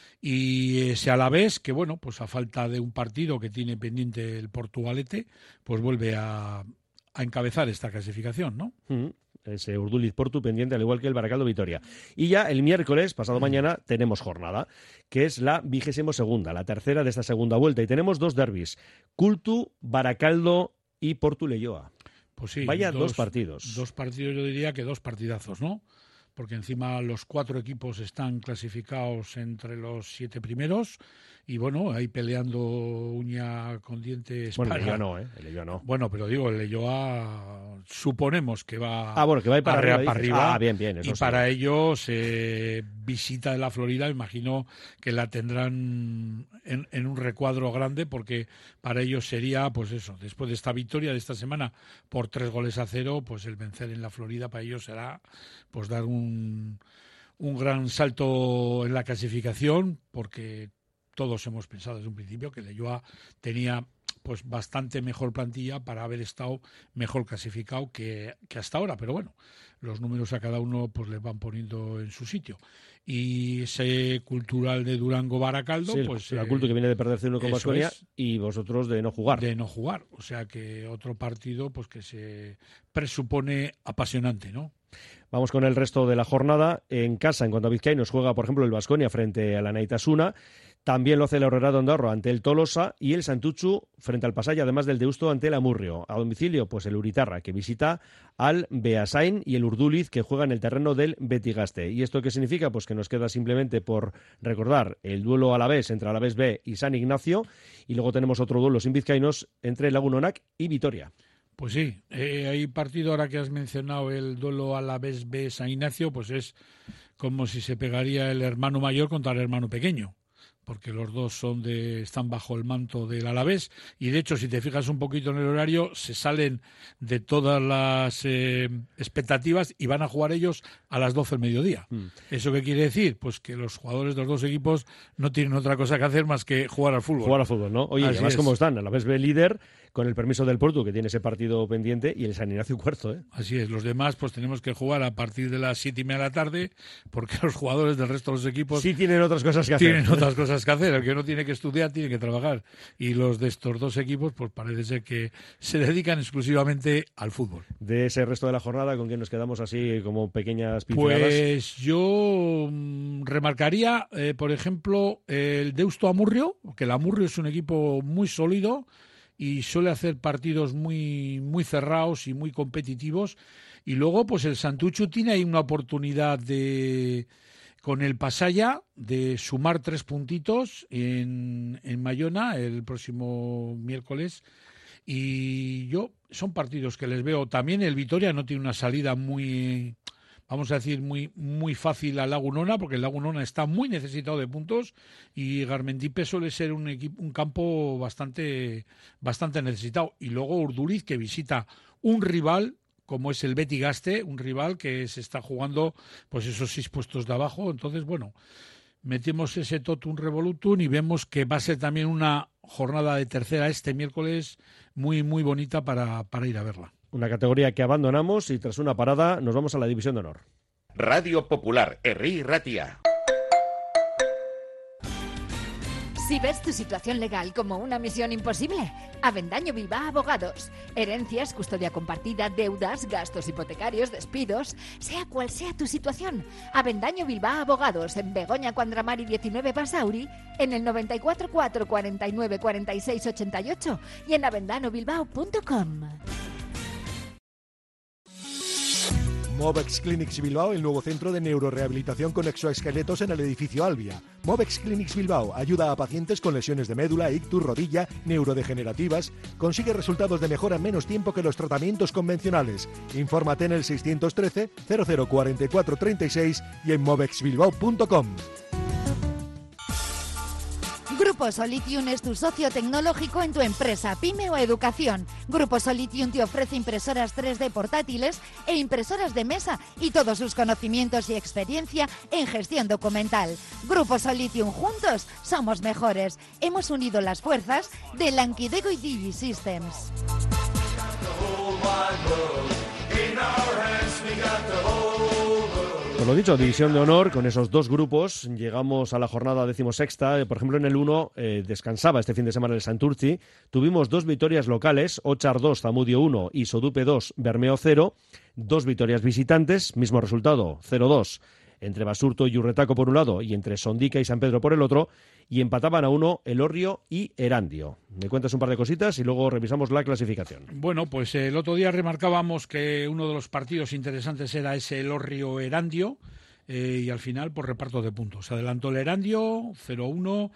y ese Alavés, que bueno, pues a falta de un partido que tiene pendiente el Portugalete, pues vuelve a, a encabezar esta clasificación, ¿no?
Mm-hmm. Ese Urduliz Portu pendiente, al igual que el Baracaldo Vitoria. Y ya el miércoles, pasado mañana, tenemos jornada, que es la vigésimo segunda, la tercera de esta segunda vuelta. Y tenemos dos derbis, Cultu, Baracaldo y Portu Leioa.
Pues sí,
vaya dos,
dos
partidos.
Dos partidos, yo diría que dos partidazos, ¿no? Porque encima los cuatro equipos están clasificados entre los siete primeros y bueno, ahí peleando uña con dientes.
Bueno,
para...
el Leioa no, ¿eh? El Leioa no.
Bueno, pero digo, el Leioa suponemos que va,
ah, bueno, que va a ir para,
arriba,
arriba,
para arriba.
Ah, bien, bien. Eso
y
sí.
Para ellos, eh, visita de la Florida, imagino que la tendrán en, en un recuadro grande, porque para ellos sería, pues eso, después de esta victoria de esta semana por tres goles a cero, pues el vencer en la Florida para ellos será pues dar un, un gran salto en la clasificación, porque todos hemos pensado desde un principio que el Leioa tenía pues bastante mejor plantilla para haber estado mejor clasificado que, que hasta ahora, pero bueno, los números a cada uno pues les van poniendo en su sitio. Y ese Cultural de Durango Baracaldo,
sí,
pues
la
eh,
Cultu que viene de perder uno con Baskonia
es,
y vosotros de no jugar.
De no jugar, o sea que otro partido pues que se presupone apasionante, ¿no?
Vamos con el resto de la jornada. En casa, en cuanto a vizcaínos, juega, por ejemplo, el Baskonia frente a la Naitasuna. También lo hace el Aurrera de Ondarroa ante el Tolosa y el Santuchu frente al Pasaya, además del Deusto ante el Amurrio. A domicilio, pues el Uritarra, que visita al Beasain, y el Urduliz, que juega en el terreno del Betigaste. ¿Y esto qué significa? Pues que nos queda simplemente por recordar el duelo Alavés entre Alavés B y San Ignacio, y luego tenemos otro duelo sin vizcaínos entre Lagunonac y Vitoria.
Pues sí, eh, hay partido, ahora que has mencionado el duelo Alavés B San Ignacio, pues es como si se pegaría el hermano mayor contra el hermano pequeño, porque los dos son de, están bajo el manto del Alavés, y de hecho, si te fijas un poquito en el horario, se salen de todas las eh, expectativas y van a jugar ellos a las doce del mediodía. Mm. ¿Eso qué quiere decir? Pues que los jugadores de los dos equipos no tienen otra cosa que hacer más que jugar al fútbol.
Jugar al fútbol, ¿no? Oye,
Así
además,
es.
¿cómo están? Alavés B líder, con el permiso del Portu, que tiene ese partido pendiente, y el San Ignacio cuarto, ¿eh?
Así es, los demás pues tenemos que jugar a partir de las siete y media de la tarde, porque los jugadores del resto de los equipos
sí tienen otras cosas que hacer.
Tienen otras cosas que hacer, el que no tiene que estudiar tiene que trabajar, y los de estos dos equipos pues parece ser que se dedican exclusivamente al fútbol.
De ese resto de la jornada, ¿con quién nos quedamos así como pequeñas pinceladas?
Pues yo mmm, remarcaría, eh, por ejemplo, el Deusto Amurrio, que el Amurrio es un equipo muy sólido y suele hacer partidos muy muy cerrados y muy competitivos, y luego pues el Santuchu tiene ahí una oportunidad de, con el Pasaya, de sumar tres puntitos en, en Mayona el próximo miércoles, y yo son partidos que les veo. También el Vitoria no tiene una salida muy, vamos a decir, muy muy fácil a Lagunona, porque el Lagunona está muy necesitado de puntos, y Garmendipe suele ser un equipo, un campo bastante bastante necesitado. Y luego Urduliz, que visita un rival como es el Betigaste, un rival que se está jugando pues esos seis puestos de abajo. Entonces, bueno, metemos ese totum revolutum y vemos que va a ser también una jornada de tercera este miércoles muy muy bonita para, para ir a verla.
Una categoría que abandonamos y tras una parada nos vamos a la División de Honor.
Radio Popular, Herri Ratia.
Si ves tu situación legal como una misión imposible, Avendaño Bilbao Abogados. Herencias, custodia compartida, deudas, gastos hipotecarios, despidos, sea cual sea tu situación. Avendaño Bilbao Abogados, en Begoña Cuandramari diecinueve Basauri, en el noventa y cuatro cuatro cuarenta y nueve cuarenta y seis ochenta y ocho y en avendanobilbao punto com.
Movex Clinics Bilbao, el nuevo centro de neurorehabilitación con exoesqueletos en el edificio Albia. Movex Clinics Bilbao ayuda a pacientes con lesiones de médula, ictus, rodilla, neurodegenerativas. Consigue resultados de mejora en menos tiempo que los tratamientos convencionales. Infórmate en el seiscientos trece cero cero cuarenta y cuatro treinta y seis y en movex bilbao punto com.
Grupo Solitium es tu socio tecnológico en tu empresa, pyme o educación. Grupo Solitium te ofrece impresoras tres D portátiles e impresoras de mesa y todos sus conocimientos y experiencia en gestión documental. Grupo Solitium, juntos somos mejores. Hemos unido las fuerzas de Lankidego y Digi Systems.
Pues lo dicho, división de honor, con esos dos grupos llegamos a la jornada decimosexta. Por ejemplo, en el uno eh, descansaba este fin de semana el Santurtzi. Tuvimos dos victorias locales, Ochar dos, Zamudio uno y Sodupe dos, Bermeo cero. Dos victorias visitantes, mismo resultado, cero dos, entre Basurto y Urretaco por un lado y entre Sondica y San Pedro por el otro. Y empataban a uno Elorrio y Erandio. Me cuentas un par de cositas y luego revisamos la clasificación.
Bueno, pues el otro día remarcábamos que uno de los partidos interesantes era ese Elorrio-Erandio eh, y al final por reparto de puntos. Adelantó el Erandio cero uno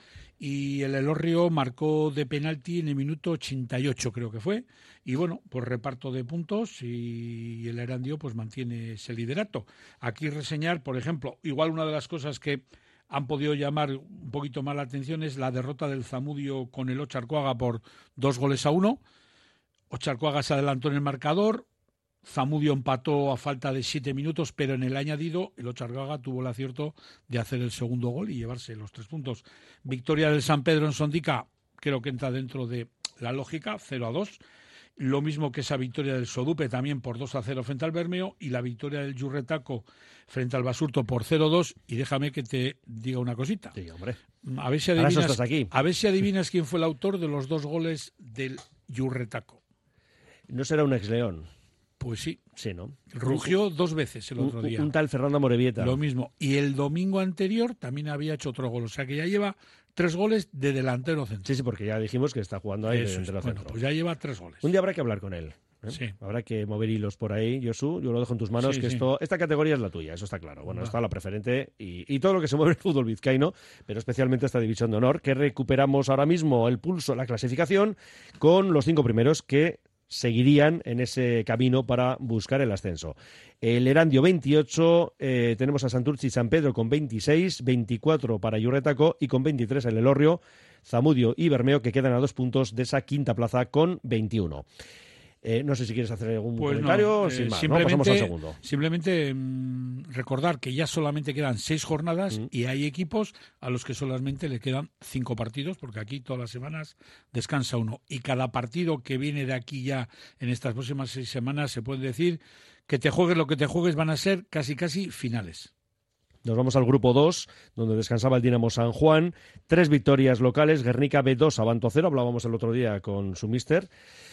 y el Elorrio marcó de penalti en el minuto ochenta y ocho, creo que fue. Y bueno, por reparto de puntos y el Erandio pues mantiene ese liderato. Aquí reseñar, por ejemplo, igual una de las cosas que han podido llamar un poquito más la atención es la derrota del Zamudio con el Ocharcoaga por dos goles a uno. Ocharcoaga se adelantó en el marcador, Zamudio empató a falta de siete minutos, pero en el añadido el Ocharcoaga tuvo el acierto de hacer el segundo gol y llevarse los tres puntos. Victoria del San Pedro en Sondica, creo que entra dentro de la lógica, cero a dos. Lo mismo que esa victoria del Sodupe también por dos a cero frente al Bermeo y la victoria del Yurretaco frente al Basurto por cero dos. Y déjame que te diga una cosita.
Sí, hombre.
A ver si adivinas, estás aquí. A ver si adivinas quién fue el autor de los dos goles del Yurretaco.
¿No será un ex-león?
Pues sí.
Sí, ¿no?
Rugió dos veces el otro
un,
día.
Un tal Fernando Amorebieta.
Lo mismo. Y el domingo anterior también había hecho otro gol. O sea que ya lleva tres goles de delantero centro.
Sí, sí, porque ya dijimos que está jugando ahí
Eso
de delantero
es.
centro.
Bueno, pues ya lleva tres goles.
Un día habrá que hablar con él. ¿eh?
Sí.
Habrá que mover hilos por ahí, Josu. Yo lo dejo en tus manos,
Sí,
que
sí.
esto, esta categoría es la tuya, eso está claro. Bueno,
Va.
está la preferente y, y todo lo que se mueve en el fútbol vizcaíno, pero especialmente esta división de honor, que recuperamos ahora mismo el pulso, la clasificación, con los cinco primeros que seguirían en ese camino para buscar el ascenso. El Erandio veintiocho, eh, tenemos a Santurtzi y San Pedro con veintiséis, veinticuatro para Yurretaco y con veintitrés el Elorrio, Zamudio y Bermeo, que quedan a dos puntos de esa quinta plaza con veintiuno. Eh, no sé si quieres hacer algún
Pues
comentario,
no, eh,
sin más, ¿no?
simplemente,
Pasamos al segundo.
Simplemente mmm, recordar que ya solamente quedan seis jornadas
Mm.
y hay equipos a los que solamente le quedan cinco partidos, porque aquí todas las semanas descansa uno. Y cada partido que viene de aquí ya en estas próximas seis semanas se puede decir que te juegues lo que te juegues van a ser casi casi finales.
Nos vamos al grupo dos, donde descansaba el Dinamo San Juan. Tres victorias locales, Guernica B dos, Abanto cero, hablábamos el otro día con su míster.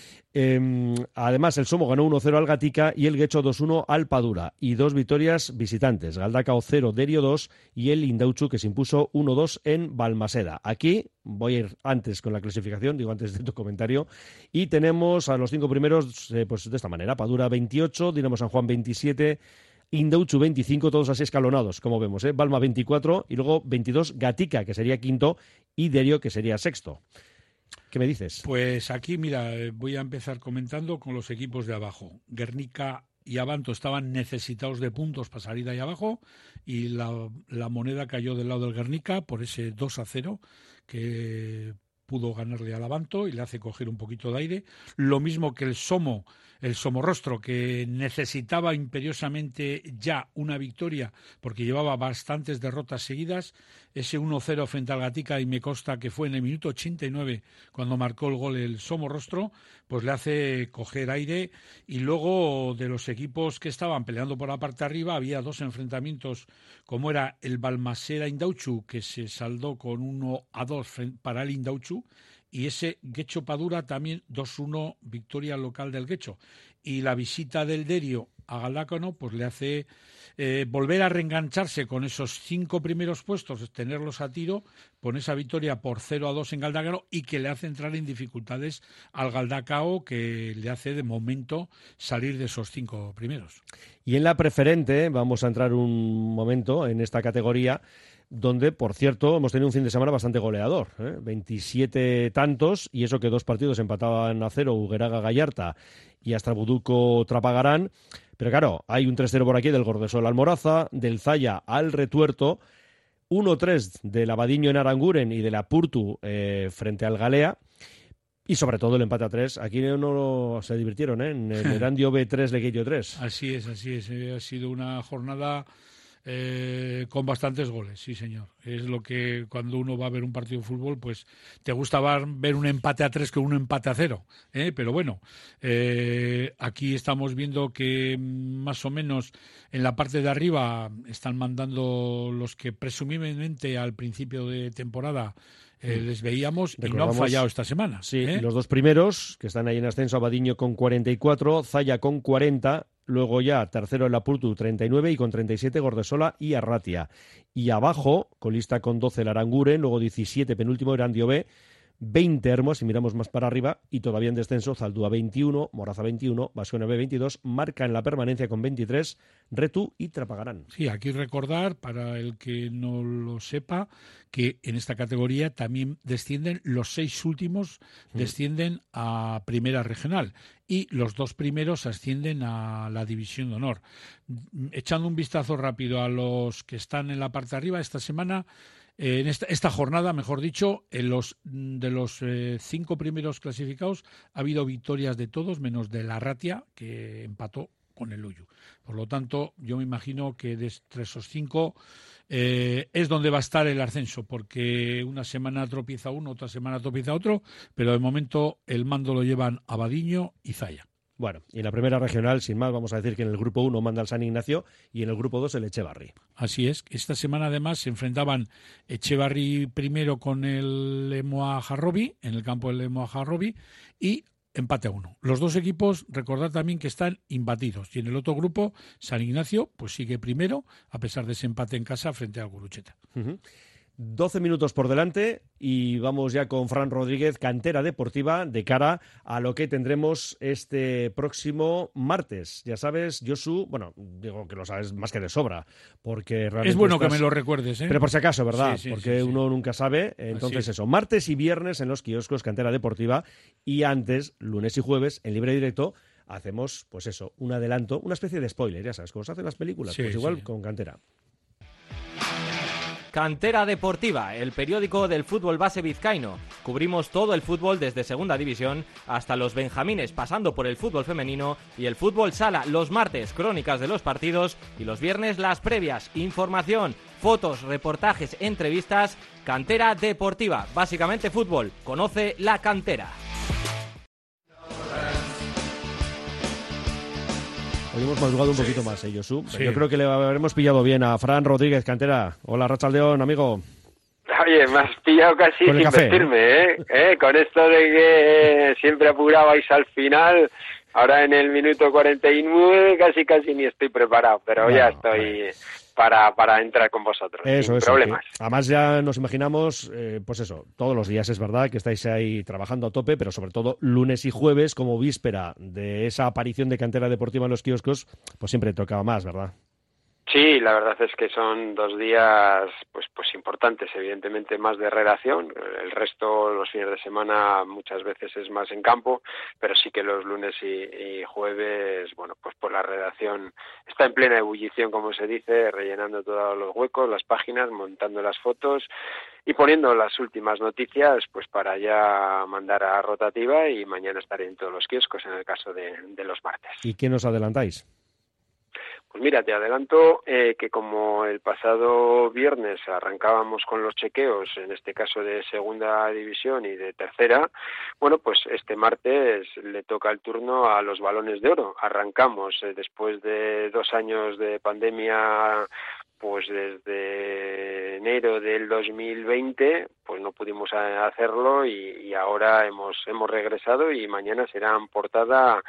Eh, además, el Somo ganó uno cero al Gatica y el Guecho dos uno al Padura. Y dos victorias visitantes, Galdacao cero, Derio dos y el Indauchu, que se impuso uno dos en Balmaseda. Aquí voy a ir antes con la clasificación, digo antes de tu comentario, y tenemos a los cinco primeros eh, pues de esta manera: Padura veintiocho, Dinamo San Juan veintisiete, Indauchu veinticinco, todos así escalonados, como vemos, ¿eh? Balma veinticuatro y luego veintidós Gatica, que sería quinto, y Derio, que sería sexto. ¿Qué me dices?
Pues aquí, mira, voy a empezar comentando con los equipos de abajo. Guernica y Abanto estaban necesitados de puntos para salir de ahí abajo y la, la moneda cayó del lado del Guernica por ese dos a cero que pudo ganarle al Abanto y le hace coger un poquito de aire. Lo mismo que el Somo, el Somorrostro, que necesitaba imperiosamente ya una victoria porque llevaba bastantes derrotas seguidas. Ese uno cero frente al Gatica, y me consta que fue en el minuto ochenta y nueve cuando marcó el gol el Somorrostro, pues le hace coger aire. Y luego de los equipos que estaban peleando por la parte de arriba había dos enfrentamientos, como era el Balmaseda-Indauchu, que se saldó con uno a dos para el Indauchu, y ese Guecho Padura también dos uno victoria local del Guecho. Y la visita del Derio a Galdácano, pues le hace eh, volver a reengancharse con esos cinco primeros puestos, tenerlos a tiro, con esa victoria por cero a dos en Galdácano y que le hace entrar en dificultades al Galdacao, que le hace de momento salir de esos cinco primeros.
Y en la preferente, vamos a entrar un momento en esta categoría, donde, por cierto, hemos tenido un fin de semana bastante goleador, ¿eh? veintisiete tantos, y eso que dos partidos empataban a cero, Hugueraga-Gallarta y Astrabuduco-Trapagarán. Pero claro, hay un tres cero por aquí del Gordesol Almoraza, del Zaya al Retuerto, uno tres del Abadiño en Aranguren y de la Purtu eh, frente al Galea. Y sobre todo el empate a tres. Aquí no se divirtieron, ¿eh? En el Erandio B tres, Lequeitio tres.
Así es, así es. Ha sido una jornada eh, con bastantes goles, sí señor. Es lo que cuando uno va a ver un partido de fútbol, pues te gusta ver un empate a tres que un empate a cero, ¿eh? Pero bueno, eh, aquí estamos viendo que más o menos en la parte de arriba están mandando los que presumiblemente al principio de temporada Eh, les veíamos y no han fallado esta semana.
Sí,
¿eh?
Los dos primeros, que están ahí en ascenso, Abadiño con cuarenta y cuatro, Zaya con cuarenta, luego ya tercero en la Purtu treinta y nueve y con treinta y siete Gordesola y Arratia. Y abajo, colista con doce el Aranguren, luego diecisiete penúltimo Erandio B, veinte Hermos, si miramos más para arriba, y todavía en descenso Zaldúa veintiuno, Moraza veintiuno, Baskonia B veintidós, marca en la permanencia con veintitrés, Retú y Trapagarán.
Sí, aquí recordar, para el que no lo sepa, que en esta categoría también descienden los seis últimos, descienden a Primera Regional y los dos primeros ascienden a la División de Honor. Echando un vistazo rápido a los que están en la parte de arriba esta semana, Eh, en esta, esta jornada, mejor dicho, en los de los eh, cinco primeros clasificados ha habido victorias de todos, menos de la Arratia, que empató con el Uyu. Por lo tanto, yo me imagino que de entre esos cinco eh, es donde va a estar el ascenso, porque una semana tropieza uno, otra semana tropieza otro, pero de momento el mando lo llevan Abadiño y Zaya.
Bueno, y en la primera regional, sin más, vamos a decir que en el grupo uno manda el San Ignacio y en el grupo dos el Echevarri.
Así es. Esta semana además se enfrentaban Echevarri primero con el Lemoa Jarrobi, en el campo del Lemoa Jarrobi, y empate a uno. Los dos equipos, recordad también que están imbatidos. Y en el otro grupo, San Ignacio, pues sigue primero, a pesar de ese empate en casa frente al Gurucheta.
Uh-huh. doce minutos por delante y vamos ya con Fran Rodríguez, cantera deportiva, de cara a lo que tendremos este próximo martes. Ya sabes, Josu, bueno, digo que lo sabes más que de sobra, porque realmente
es bueno
estás...
que me lo recuerdes, ¿eh?
Pero por si acaso, ¿verdad?
Sí, sí,
porque
sí, sí.
uno nunca sabe. Entonces eso, martes y viernes en los kioscos, cantera deportiva, y antes, lunes y jueves, en libre directo, hacemos, pues eso, un adelanto, una especie de spoiler, ya sabes, como se hacen las películas,
Sí,
pues igual
sí.
con cantera.
Cantera Deportiva, el periódico del fútbol base vizcaíno. Cubrimos todo el fútbol desde Segunda División hasta los benjamines, pasando por el fútbol femenino y el fútbol sala. Los martes, crónicas de los partidos y los viernes, las previas. Información, fotos, reportajes, entrevistas. Cantera Deportiva, básicamente fútbol. Conoce la cantera.
Hoy hemos madrugado un poquito más, ¿eh, Josu?
Sí.
Yo creo que le habremos pillado bien a Fran Rodríguez, cantera. Hola, Rachaldeón, amigo.
Oye, me has pillado casi
Con el
sin
café,
vestirme, ¿eh? ¿eh? Con esto de que siempre apurabais al final, ahora en el minuto cuarenta y nueve casi casi ni estoy preparado, pero
Bueno,
ya estoy para, para entrar con vosotros,
Eso,
sin
eso.
problemas.
que además ya nos imaginamos, eh, pues eso, todos los días es verdad que estáis ahí trabajando a tope, pero sobre todo lunes y jueves como víspera de esa aparición de cantera deportiva en los kioscos, pues siempre tocaba más, ¿verdad?
Sí, la verdad es que son dos días pues pues importantes, evidentemente más de redacción, el resto los fines de semana muchas veces es más en campo, pero sí que los lunes y, y jueves, bueno, pues por la redacción está en plena ebullición, como se dice, rellenando todos los huecos, las páginas, montando las fotos y poniendo las últimas noticias pues para ya mandar a rotativa, y mañana estaré en todos los kioscos en el caso de, de los martes.
¿Y qué nos adelantáis?
Pues mira, te adelanto eh, que como el pasado viernes arrancábamos con los chequeos, en este caso de segunda división y de tercera, bueno, pues este martes le toca el turno a los balones de oro. Arrancamos eh, después de dos años de pandemia, pues desde enero del dos mil veinte, pues no pudimos hacerlo y, y ahora hemos hemos regresado, y mañana será en portada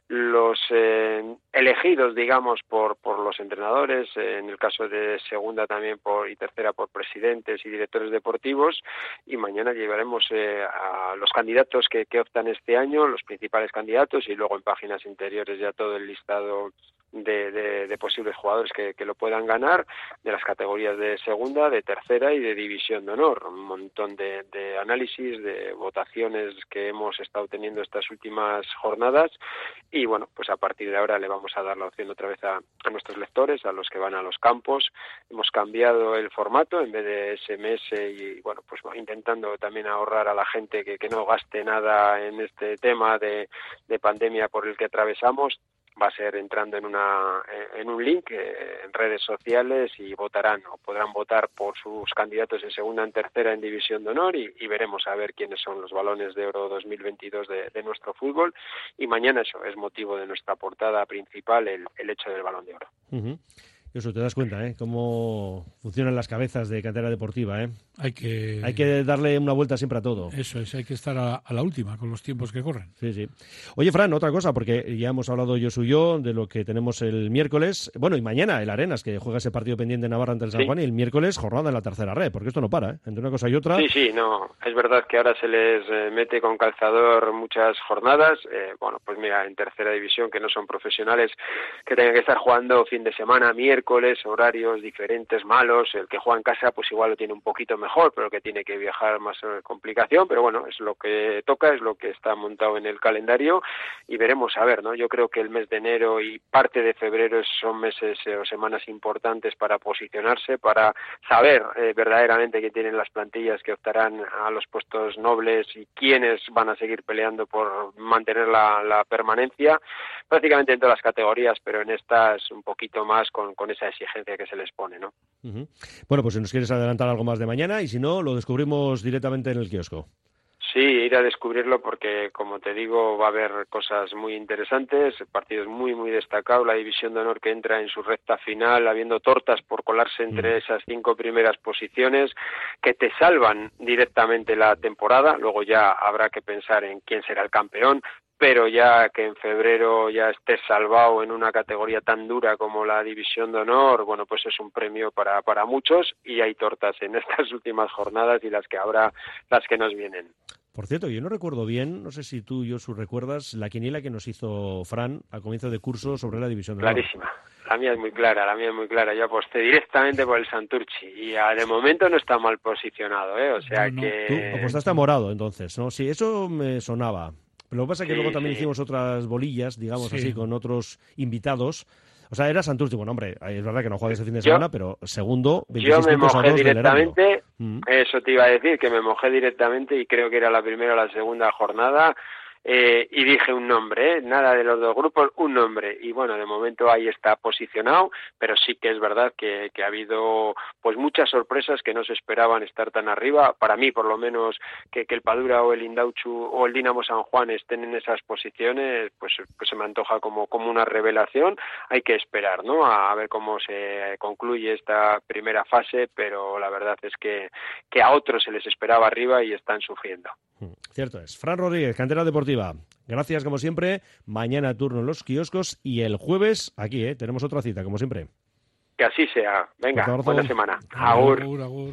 los eh, elegidos, digamos, por por los entrenadores, eh, en el caso de segunda también por y tercera por presidentes y directores deportivos, y mañana llevaremos eh, a los candidatos que, que optan este año, los principales candidatos, y luego en páginas interiores ya todo el listado de, de, de posibles jugadores que, que lo puedan ganar, de las categorías de segunda, de tercera y de división de honor. Un montón de, de análisis, de votaciones que hemos estado teniendo estas últimas jornadas, y bueno, pues a partir de ahora le vamos a dar la opción otra vez a, a nuestros lectores, a los que van a los campos. Hemos cambiado el formato, en vez de ese eme ese, y bueno, pues intentando también ahorrar a la gente que, que no gaste nada en este tema de, de pandemia por el que atravesamos. Va a ser entrando en una en un link eh, en redes sociales, y votarán o podrán votar por sus candidatos en segunda, en tercera, en división de honor, y, y veremos a ver quiénes son los balones de oro dos mil veintidós de, de nuestro fútbol. Y mañana eso es motivo de nuestra portada principal, el, el hecho del balón de oro.
Uh-huh. Eso, te das cuenta, ¿eh? Cómo funcionan las cabezas de Cantera Deportiva, ¿eh?
Hay que...
Hay que darle una vuelta siempre a todo.
Eso es, hay que estar a, a la última con los tiempos que corren.
Sí, sí. Oye, Fran, otra cosa, porque ya hemos hablado yo y yo de lo que tenemos el miércoles, bueno, y mañana el Arenas, que juega ese partido pendiente en Navarra ante el San
Sí.
Juan, y el miércoles jornada en la tercera red, porque esto no para, ¿eh? Entre una cosa y otra.
Sí, sí, no, es verdad que ahora se les eh, mete con calzador muchas jornadas, eh, bueno, pues mira, en tercera división, que no son profesionales, que tengan que estar jugando fin de semana, miércoles, horarios diferentes, malos. El que juega en casa pues igual lo tiene un poquito mejor, pero que tiene que viajar más eh, complicación, pero bueno, es lo que toca, es lo que está montado en el calendario, y veremos a ver, ¿no? Yo creo que el mes de enero y parte de febrero son meses eh, o semanas importantes para posicionarse, para saber eh, verdaderamente qué tienen las plantillas que optarán a los puestos nobles y quiénes van a seguir peleando por mantener la, la permanencia, prácticamente en todas las categorías, pero en estas un poquito más con, con esa exigencia que se les pone, ¿no?
Uh-huh. Bueno, pues si nos quieres adelantar algo más de mañana, y si no, lo descubrimos directamente en el kiosco.
Sí, ir a descubrirlo porque, como te digo, va a haber cosas muy interesantes, partidos muy, muy destacados, la división de honor que entra en su recta final, habiendo tortas por colarse entre mm. esas cinco primeras posiciones que te salvan directamente la temporada. Luego ya habrá que pensar en quién será el campeón, pero ya que en febrero ya estés salvado en una categoría tan dura como la división de honor, bueno, pues es un premio para, para muchos, y hay tortas en estas últimas jornadas y las que habrá, las que nos vienen.
Por cierto, yo no recuerdo bien, no sé si tú, Josu, recuerdas la quiniela que nos hizo Fran al comienzo de curso sobre la división de honor.
Clarísima. La mía es muy clara, la mía es muy clara. Yo aposté directamente por el Santurchi y a, de momento no está mal posicionado, ¿eh? O sea
no, no.
que...
Tú apostaste a Morado, entonces, ¿no? Sí, eso me sonaba. Pero lo que pasa es que
Sí,
luego también
sí.
hicimos otras bolillas, digamos
Sí.
así, con otros invitados. O sea, era Santurci. Bueno, hombre, es verdad que no juega ese fin de
Yo-
semana, pero segundo,
Yo
veintiséis
me
puntos a
mojé
dos del Heráneo.
directamente,
Mm.
eso te iba a decir, que me mojé directamente, y creo que era la primera o la segunda jornada, eh, y dije un nombre, ¿eh? Nada de los dos grupos, un nombre, y bueno, de momento ahí está posicionado, pero sí que es verdad que, que ha habido pues muchas sorpresas que no se esperaban estar tan arriba. Para mí, por lo menos, que, que el Padura o el Indauchu o el Dinamo San Juan estén en esas posiciones, pues, pues se me antoja como, como una revelación. Hay que esperar, ¿no?, a, a ver cómo se concluye esta primera fase, pero la verdad es que, que a otros se les esperaba arriba y están sufriendo.
Mm, Cierto es. Fran Rodríguez, Cantera Deportiva. Gracias, como siempre. Mañana turno en los kioscos, y el jueves aquí, ¿eh? Tenemos otra cita, como siempre.
Que así sea. Venga,
Fuerte abrazo.
buena semana. Agur.
Agur, agur.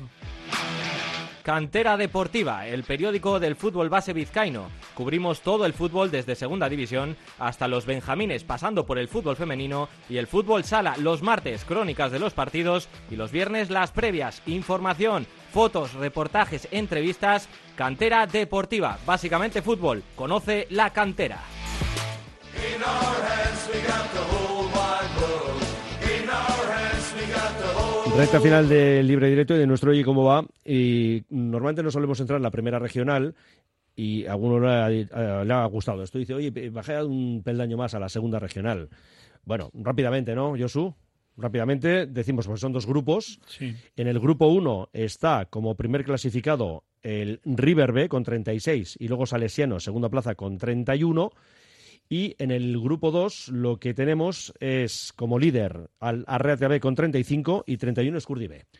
Cantera Deportiva, el periódico del fútbol base vizcaíno. Cubrimos todo el fútbol desde Segunda División hasta los benjamines, pasando por el fútbol femenino y el fútbol sala. Los martes, crónicas de los partidos, y los viernes, las previas. Información, fotos, reportajes, entrevistas. Cantera Deportiva, básicamente fútbol. Conoce la cantera.
In our hands we got the whole wide world. In our hands we got the whole
Recta final del libre directo y de nuestro Oye Cómo Va. Y normalmente no solemos entrar en la primera regional, y a alguno le ha, eh, le ha gustado esto. Dice, oye, bajé un peldaño más a la segunda regional. Bueno, rápidamente, ¿no, Josu? Rápidamente decimos, pues son dos grupos.
Sí.
En el grupo uno está como primer clasificado el River B con treinta y seis, y luego Salesiano, segunda plaza, con treinta y uno. Y en el grupo dos lo que tenemos es como líder al Arratia B con treinta y cinco y treinta y uno Escurdi B.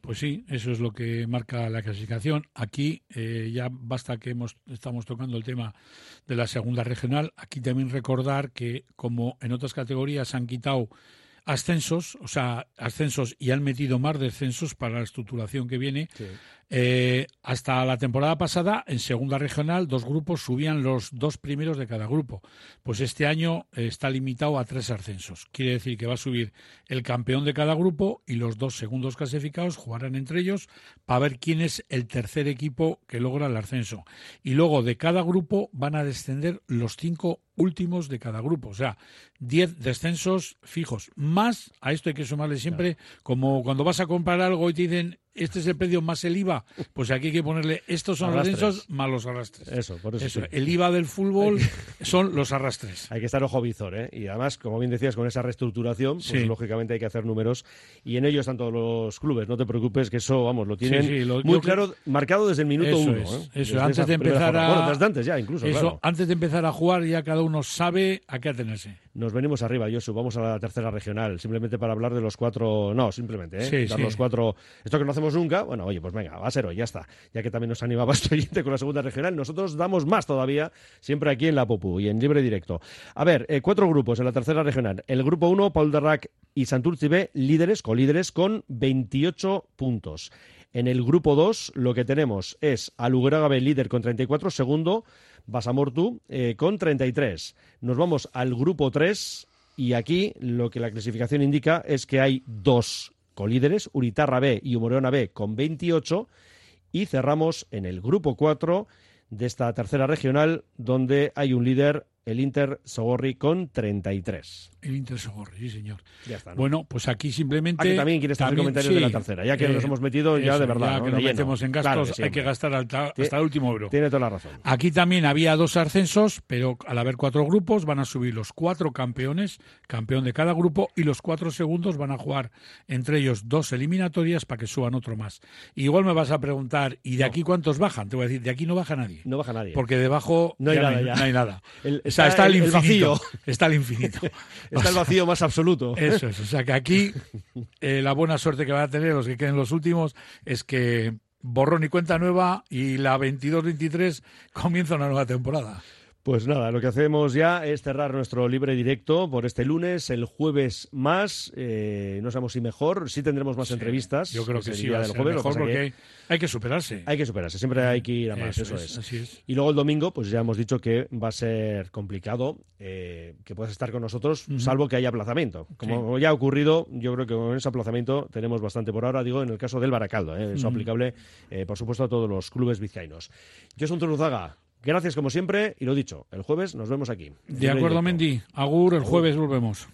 Pues sí, eso es lo que marca la clasificación. Aquí eh, ya basta que hemos, estamos tocando el tema de la segunda regional. Aquí también recordar que, como en otras categorías han quitado ascensos, o sea, ascensos y han metido más descensos para la estructuración que viene. Sí. Eh, hasta la temporada pasada, en segunda regional, dos grupos subían los dos primeros de cada grupo. Pues este año eh, está limitado a tres ascensos. Quiere decir que va a subir el campeón de cada grupo y los dos segundos clasificados jugarán entre ellos para ver quién es el tercer equipo que logra el ascenso. Y luego de cada grupo van a descender los cinco últimos de cada grupo. O sea, diez descensos fijos. Más, a esto hay que sumarle siempre, claro, como cuando vas a comprar algo y te dicen este es el precio más el I V A, pues aquí hay que ponerle estos son arrastres. Los descensos más los arrastres.
Eso, por eso,
eso
sí.
El I V A del fútbol son los arrastres.
Hay que estar ojo visor, ¿eh? Y además, como bien decías, con esa reestructuración, pues sí, lógicamente hay que hacer números, y en ello están todos los clubes, no te preocupes, que eso, vamos, lo tienen sí, sí, lo, muy claro, que... marcado desde el minuto
eso
uno.
Es,
¿eh?
Eso, antes de empezar a...
Bueno, desde antes ya, incluso,
eso,
claro.
Antes de empezar a jugar ya cada uno sabe a qué atenerse.
Nos venimos arriba, Josu, vamos a la tercera regional, simplemente para hablar de los cuatro... No, simplemente, ¿eh?
Sí,
Dar
sí.
los cuatro... Esto que no hacemos nunca, bueno, oye, pues venga, va a ser hoy, ya está. Ya que también nos animaba este oyente con la segunda regional, nosotros damos más todavía, siempre aquí en la Popu y en libre directo. A ver, eh, cuatro grupos en la tercera regional. El grupo uno, Paul de Rac y Santurtzi B, líderes, colíderes, con veintiocho puntos. En el grupo dos, lo que tenemos es Alugeraga B, líder con treinta y cuatro, segundo, Basamortu, eh, con treinta y tres. Nos vamos al grupo tres, y aquí lo que la clasificación indica es que hay dos colíderes, Uritarra B y Humoreona B, con veintiocho, y cerramos en el grupo cuatro de esta tercera regional, donde hay un líder, el Inter Sogorri, con treinta y tres.
El Inter Sogorri, sí, señor.
Ya está, ¿no?
Bueno, pues aquí simplemente...
Aquí también quieres hacer comentarios
sí,
de la tercera, ya que eh, nos hemos metido ya
eso,
de verdad.
Ya
¿no?
que nos
Lleno.
metemos en gastos, claro que hay que gastar hasta, hasta el último euro.
Tiene toda la razón.
Aquí también había dos ascensos, pero al haber cuatro grupos van a subir los cuatro campeones, campeón de cada grupo, y los cuatro segundos van a jugar entre ellos dos eliminatorias para que suban otro más. Igual me vas a preguntar, ¿y de
no.
aquí cuántos bajan? Te voy a decir, de aquí no baja nadie.
No baja nadie.
Porque debajo
no hay,
ya
nada,
no, hay,
ya.
no hay nada.
El,
o sea, está, está el, el infinito.
Vacío.
Está el infinito.
Está el vacío más absoluto.
Eso es. O sea, que aquí eh, la buena suerte que van a tener los que queden los últimos es que borrón y cuenta nueva, y la veintidós veintitrés comienza una nueva temporada.
Pues nada, lo que hacemos ya es cerrar nuestro libre directo por este lunes. El jueves más, eh, no sabemos si mejor, sí tendremos más
sí,
entrevistas.
Yo creo que sí,
día
va a
del
ser
jueves,
mejor porque
que
hay, hay que superarse.
Hay que superarse, siempre hay que ir a más, eso, eso
es,
es.
Así es.
Y luego el domingo, pues ya hemos dicho que va a ser complicado eh, que puedas estar con nosotros, uh-huh. salvo que haya aplazamiento. Como sí. ya ha ocurrido, yo creo que con ese aplazamiento tenemos bastante por ahora, digo, en el caso del Baracaldo, ¿eh? eso uh-huh. aplicable, eh, por supuesto, a todos los clubes vizcaínos. Yo soy Zuruzaga. Gracias como siempre, y lo dicho, el jueves nos vemos aquí.
De acuerdo, Mendy. Agur, el jueves volvemos.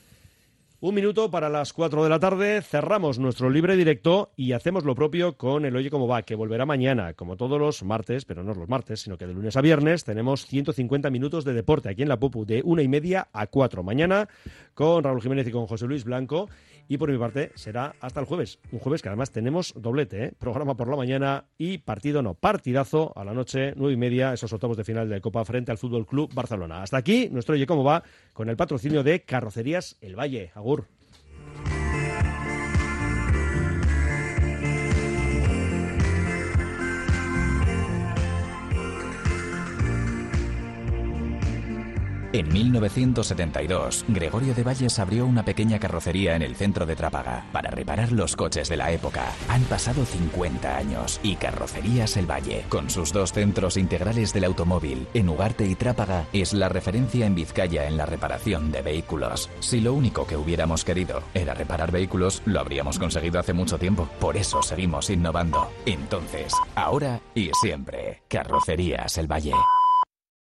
Un minuto para las cuatro de la tarde, cerramos nuestro libre directo y hacemos lo propio con el Oye Cómo Va, que volverá mañana, como todos los martes, pero no los martes, sino que de lunes a viernes tenemos ciento cincuenta minutos de deporte aquí en la Popu, de una y media a cuatro. Mañana con Raúl Jiménez y con José Luis Blanco. Y por mi parte será hasta el jueves. Un jueves que además tenemos doblete, ¿eh? Programa por la mañana y partido no, partidazo a la noche, nueve y media, esos octavos de final de Copa frente al Fútbol Club Barcelona. Hasta aquí nuestro Oye Cómo Va con el patrocinio de Carrocerías El Valle. Agur.
En mil novecientos setenta y dos, Gregorio de Valles abrió una pequeña carrocería en el centro de Trápaga para reparar los coches de la época. Han pasado cincuenta años y Carrocerías El Valle, con sus dos centros integrales del automóvil, en Ugarte y Trápaga, es la referencia en Vizcaya en la reparación de vehículos. Si lo único que hubiéramos querido era reparar vehículos, lo habríamos conseguido hace mucho tiempo. Por eso seguimos innovando. Entonces, ahora y siempre, Carrocerías El Valle.